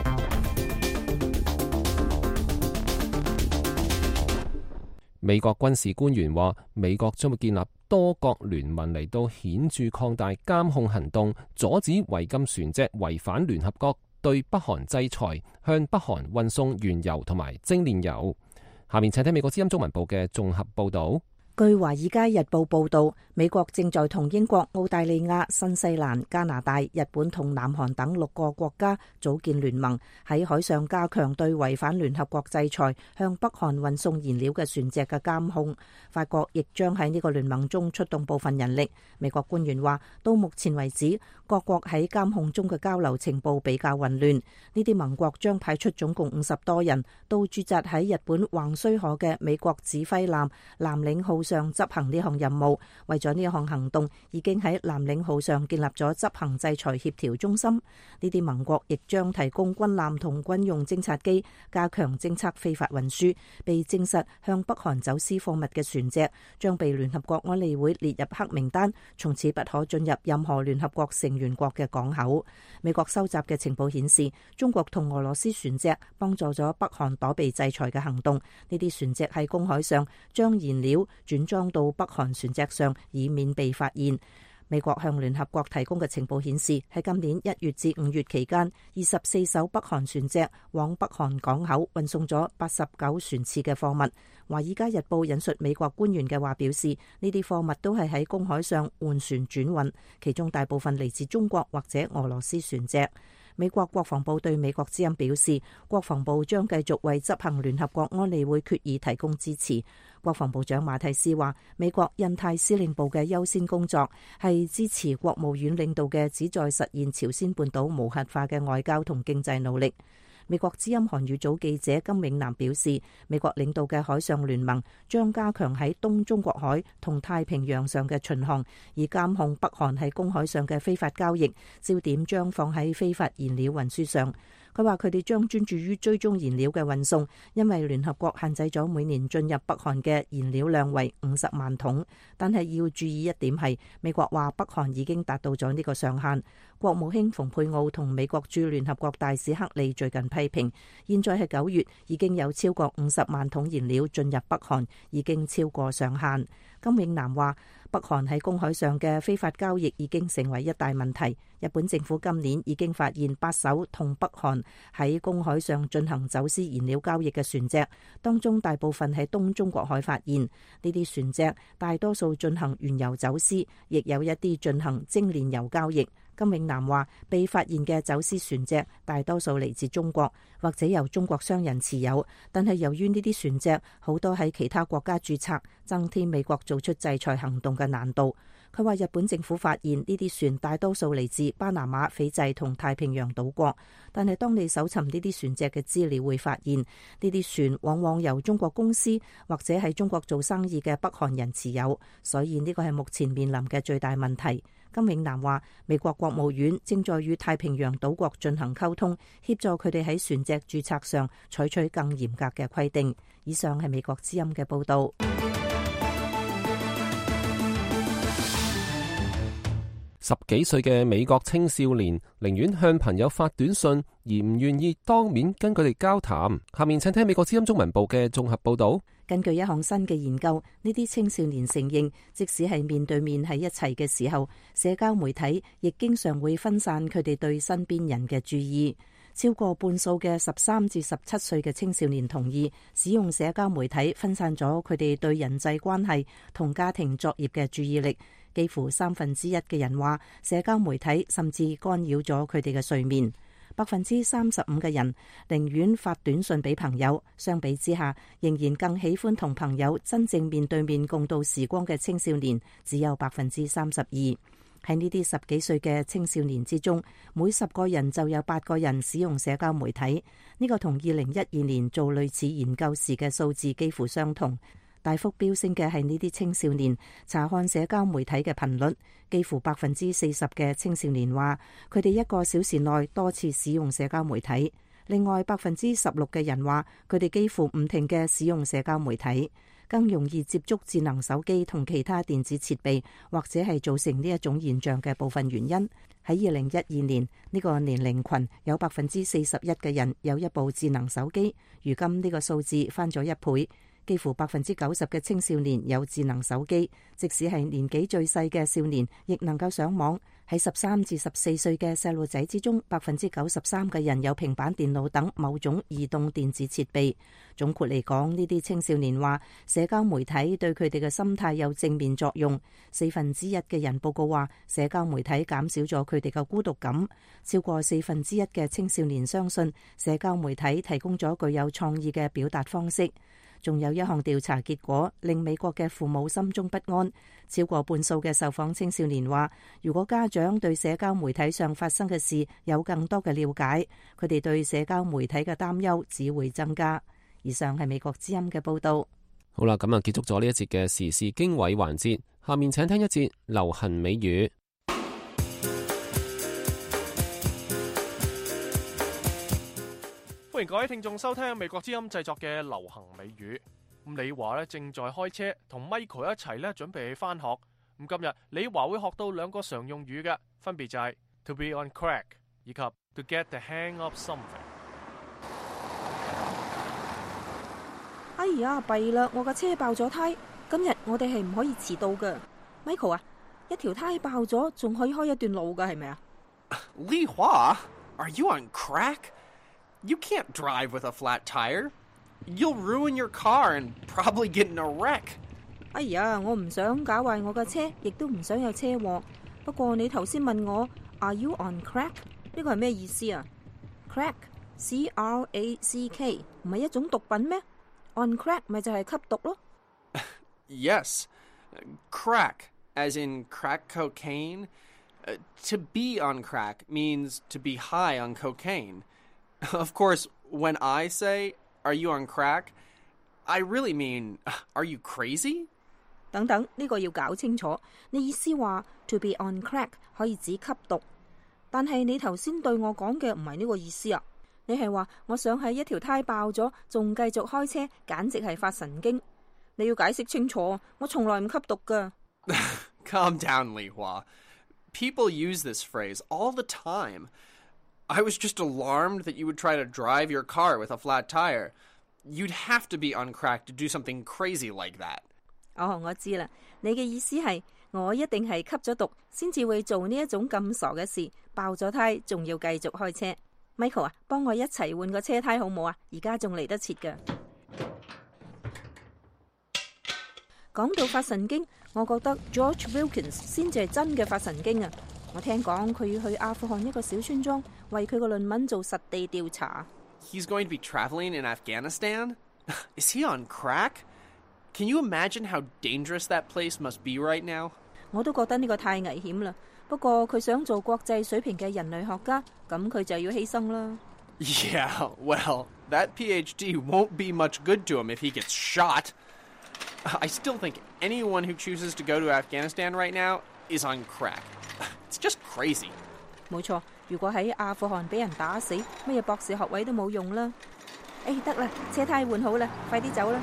美國軍事官員話，美國將會建立多國聯盟嚟到顯著擴大監控行動，阻止維金船隻違反聯合國對北韓制裁，向北韓運送原油同埋精煉油。下面請聽美國之音中文部嘅綜合報道。 據《華爾街日報》報道，美國正在同英國、澳大利亞、新西蘭、加拿大、日本同南韓等六個國家組建聯盟，喺海上加強對違反聯合國制裁、向北韓運送燃料嘅船隻嘅監控。法國亦將喺呢個聯盟中出動部分人力。美國官員話，到目前為止，各國喺監控中嘅交流情報比較混亂。呢啲盟國將派出總共五十多人到駐紮喺日本橫須賀嘅美國指揮艦南嶺號上執行呢項任務。為咗呢項行動，已經喺藍領號上建立咗執行制裁協調中心。呢啲盟國亦將提供軍艦同軍用偵察機，加強偵測非法運輸。被證實向北韓走私貨物嘅船隻將被聯合國安理會列入黑名單，從此不可進入任何聯合國成員國嘅港口。美國收集嘅情報顯示，中國同俄羅斯船隻幫助咗北韓躲避制裁嘅行動。呢啲船隻喺公海上將燃料轉裝到北韓船隻上，以免被發現。美國向聯合國提供嘅情報顯示，喺今年一月至五月期間，二十四艘北韓船隻往北韓港口運送咗八十九船次嘅貨物。華爾街日報引述美國官員嘅話表示，呢啲貨物都係喺公海上換船轉運，其中大部分嚟自中國或者俄羅斯船隻。美國國防部對美國之音表示，國防部將繼續為執行聯合國安理會決議提供支持。國防部長馬蒂斯話，美國印太司令部嘅優先工作係支持國務院領導嘅旨在實現朝鮮半島無核化嘅外交同經濟努力。美國之音韓語組記者金永南表示，美國領導嘅海上聯盟將加強喺東中國海同太平洋上嘅巡航，以監控北韓喺公海上嘅非法交易，焦點將放喺非法燃料運輸上。佢話佢哋將專注於追蹤燃料嘅運送，因為聯合國限制咗每年進入北韓嘅燃料量為五十萬桶。但係要注意一點係，美國話北韓已經達到咗呢個上限。國務卿蓬佩奧同美國駐聯合國大使克里最近批評，現在係九月，已經有超過五十萬桶燃料進入北韓，已經超過上限。金永南話，北韓喺公海上嘅非法交易已經成為一大問題。日本政府今年已經發現八艘同北韓喺公海上進行走私燃料交易嘅船隻，當中大部分喺東中國海發現。呢啲船隻大多數進行原油走私，亦有一啲進行精煉油交易。金永南話，被發現嘅走私船隻大多數嚟自中國，或者由中國商人持有，但係由於呢啲船隻好多喺其他國家註冊，增添美國做出制裁行動嘅難度。佢話日本政府發現呢啲船大多數嚟自巴拿馬、斐濟同太平洋島國，但係當你搜尋呢啲船隻嘅資料，會發現呢啲船往往由中國公司或者喺中國做生意嘅北韓人持有，所以呢個係目前面臨嘅最大問題。金永南話，美國國務院正在與太平洋島國進行溝通，協助佢哋喺船隻註冊上採取更嚴格嘅規定。以上係美國之音嘅報導。 十幾歲嘅美國青少年寧願向朋友發短信，而唔願意當面跟佢哋交談。下面請聽美國之音中文部嘅綜合報導。 根據一項新嘅研究，呢啲青少年承認，即使係面對面喺一齊嘅時候，社交媒體亦經常會分散佢哋對身邊人嘅注意。超過半數嘅十三至十七歲嘅青少年同意，使用社交媒體分散咗佢哋對人際關係同家庭作業嘅注意力。幾乎三分之一嘅人話，社交媒體甚至干擾咗佢哋嘅睡眠。百分之三十五嘅人寧願發短信俾朋友，相比之下，仍然更喜歡同朋友真正面對面共度時光嘅青少年只有百分之三十二。喺呢啲十幾歲嘅青少年之中，每十個人就有八個人使用社交媒體。呢個同二零一二年做類似研究時嘅數字幾乎相同。大幅飆升嘅係呢啲青少年查看社交媒體嘅頻率，幾乎百分之四十嘅青少年話佢哋一個小時內多次使用社交媒體。另外百分之十六嘅人話佢哋幾乎唔停嘅使用社交媒體，更容易接觸智能手機同其他電子設備，或者係造成呢一種現象嘅部分原因。喺二零一二年，呢個年齡群有百分之四十一嘅人有一部智能手機，如今呢個數字翻咗一倍。幾乎百分之九十嘅青少年有智能手機，即使係年紀最細嘅少年，亦能夠上網。喺十三至十四歲嘅細路仔之中，百分之九十三嘅人有平板電腦等某種移動電子設備。總括嚟講，呢啲青少年話社交媒體對佢哋嘅心態有正面作用。四分之一嘅人報告話，社交媒體減少咗佢哋嘅孤獨感。超過四分之一嘅青少年相信社交媒體提供咗具有創意嘅表達方式。仲有一項調查結果令美國嘅父母心中不安，超過半數嘅受訪青少年話，如果家長對社交媒體上發生嘅事有更多嘅了解，佢哋對社交媒體嘅擔憂只會增加。以上係美國之音嘅報道。 好啦，咁啊結束咗呢一節嘅時事經緯環節，下面請聽一節流行美語。 歡迎各位聽眾收聽美國之音製作嘅流行美語。咁李華咧正在開車，同 Michael 一齊咧準備去返學。咁今日李華會學到兩個常用語嘅，分別就係 to be on crack 以及 to get the hang of something。 哎呀，弊啦！我架車爆咗胎，今日我哋係唔可以遲到㗎。Michael 啊，一條胎爆咗，仲可以開一段路㗎，係咪啊？ 李華 ，Are you on crack?You can't drive with a flat tire. You'll ruin your car and probably get in a wreck. 哎呀，我唔想搞壞我架車，亦都唔想有車禍。不過你頭先問我 Are you on crack？ 呢個係咩意思啊 ？Crack C R A C K 唔係一種毒品咩 ？On crack 咪就係吸毒咯。 Yes, crack as in crack cocaine. Uh, to be on crack means to be high on cocaine.Of course, when I say, are you on crack, I really mean, are you crazy? 等等，呢個要搞清楚。你意思話 to be on crack 可以指吸毒，但係你頭先對我講嘅唔係呢個意思啊。你係話我想喺一條胎爆咗，仲繼續開車，簡直係發神經。你要解釋清楚，我從來唔吸毒㗎。 Calm down, Li Hua. People use this phrase all the time.I was just alarmed that you would try to drive your car with a flat tire. You'd have to be on crack to do something crazy like that. 哦，我知啦。你嘅意思係我一定係吸咗毒，先至會做呢一種咁傻嘅事，爆咗胎仲要繼續開車。Michael 啊，幫我一齊換個車胎好冇啊？而家仲嚟得切㗎。講到發神經，我覺得 George Wilkins 先至係真嘅發神經啊！我聽講佢要去阿富汗一個小村莊，為佢個論文做實地調查。 He's going to be traveling in Afghanistan? Is he on crack? Can you imagine how dangerous that place must be right now? 我都覺得呢個太危險啦。不過佢想做國際水平嘅人類學家，咁佢就要犧牲啦。 Yeah, well, that PhD won't be much good to him if he gets shot. I still think anyone who chooses to go to Afghanistan right now is on crack.It's just crazy. 冇錯，如果喺阿富汗俾人打死，乜嘢博士學位都冇用啦。誒，得啦，車胎換好啦，快啲走啦。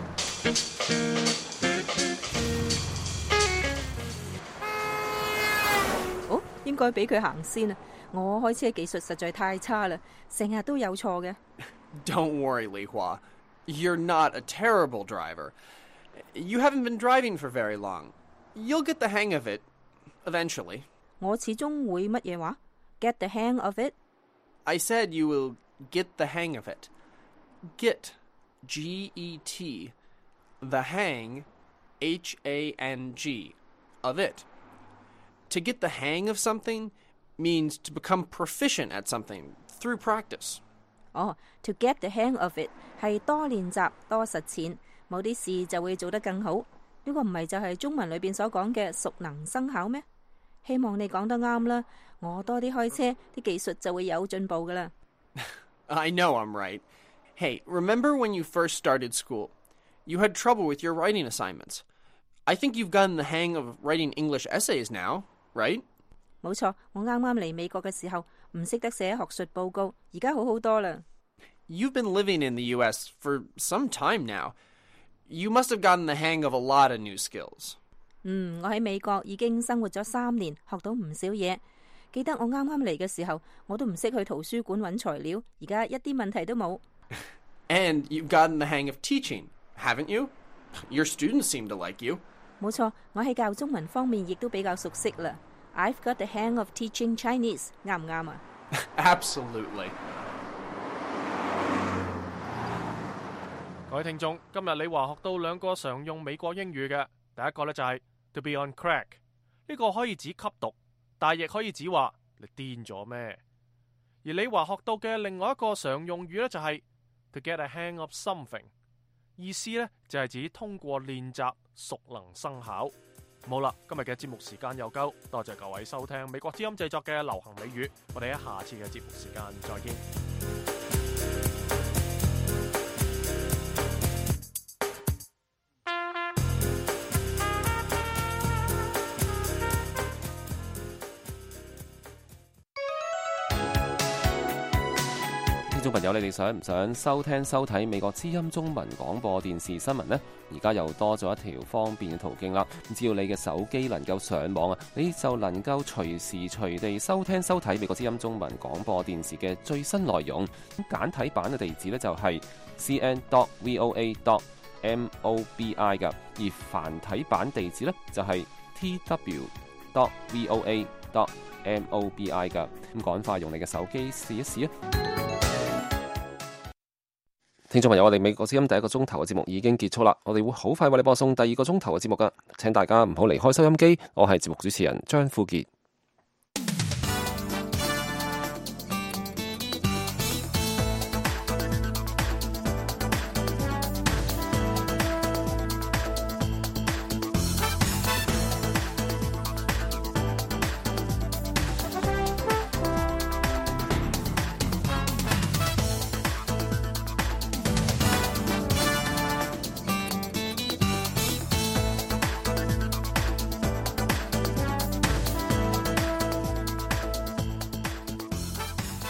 哦，應該俾佢行先啊！我開車技術實在太差啦，成日都有錯嘅。 Don't worry, Li Hua. You're not a terrible driver. You haven't been driving for very long. You'll get the hang of it.Eventually. 我始終會乜嘢話 ？Get the hang of it? I said you will get the hang of it. Get, G E T. The hang, H A N G. Of it. To get the hang of something means to become proficient at something through practice. 哦 to get the hang of it 係多練習多實踐，某啲事就會做得更好。呢個唔係就係中文裏邊所講嘅熟能生巧咩？希望你講得啱啦，我多啲開車，啲技術就會有進步噶啦。 I know I'm right. Hey, remember when you first started school? You had trouble with your writing assignments. I think you've gotten the hang of writing English essays now, right? 冇錯，我啱啱嚟美國嘅時候唔識得寫學術報告，而家好好多啦。 You've been living in the U S for some time now.You must have gotten the hang of a lot of new skills. 嗯，我喺美國已經生活咗三年，學到唔少嘢。記得我啱啱嚟嘅時候，我都唔識去圖書館揾材料，而家一啲問題都冇。 And you've gotten the hang of teaching, haven't you? Your students seem to like you. 冇錯，我喺教中文方面亦都比較熟悉啦。I've got the hang of teaching Chinese， 啱唔啱啊？ Absolutely. 各位聽眾，今日李華學到兩個常用美國英語嘅，第一個呢就係 to be on crack， 呢個可以指吸毒，但係亦可以指話你癲咗咩？而李華學到嘅另外一個常用語呢，就係 to get a hang of something， 意思呢就係指通過練習熟能生巧。好啦，今日嘅節目時間又夠，多謝各位收聽美國之音製作嘅流行美語，我哋喺下次嘅節目時間再見。 眾朋友，你哋想唔想收聽收睇美國之音中文廣播電視新聞呢？而家又多咗一條方便嘅途徑啦。只要你嘅手機能夠上網啊，你就能夠隨時隨地收聽收睇美國之音中文廣播電視嘅最新內容。咁簡體版嘅地址呢，就係 c n dot voa dot mobi 㗎，而繁體版地址呢，就係 t w dot voa dot mobi 㗎。咁趕快用你嘅手機試一試啊！聽眾朋友，我哋美國之音第一個鐘頭嘅節目已經結束啦，我哋會好快為你播送第二個鐘頭嘅節目噶，請大家唔好離開收音機。我係節目主持人張富傑。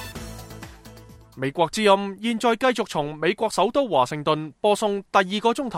美國之音現在繼續從美國首都華盛頓播送第二個鐘頭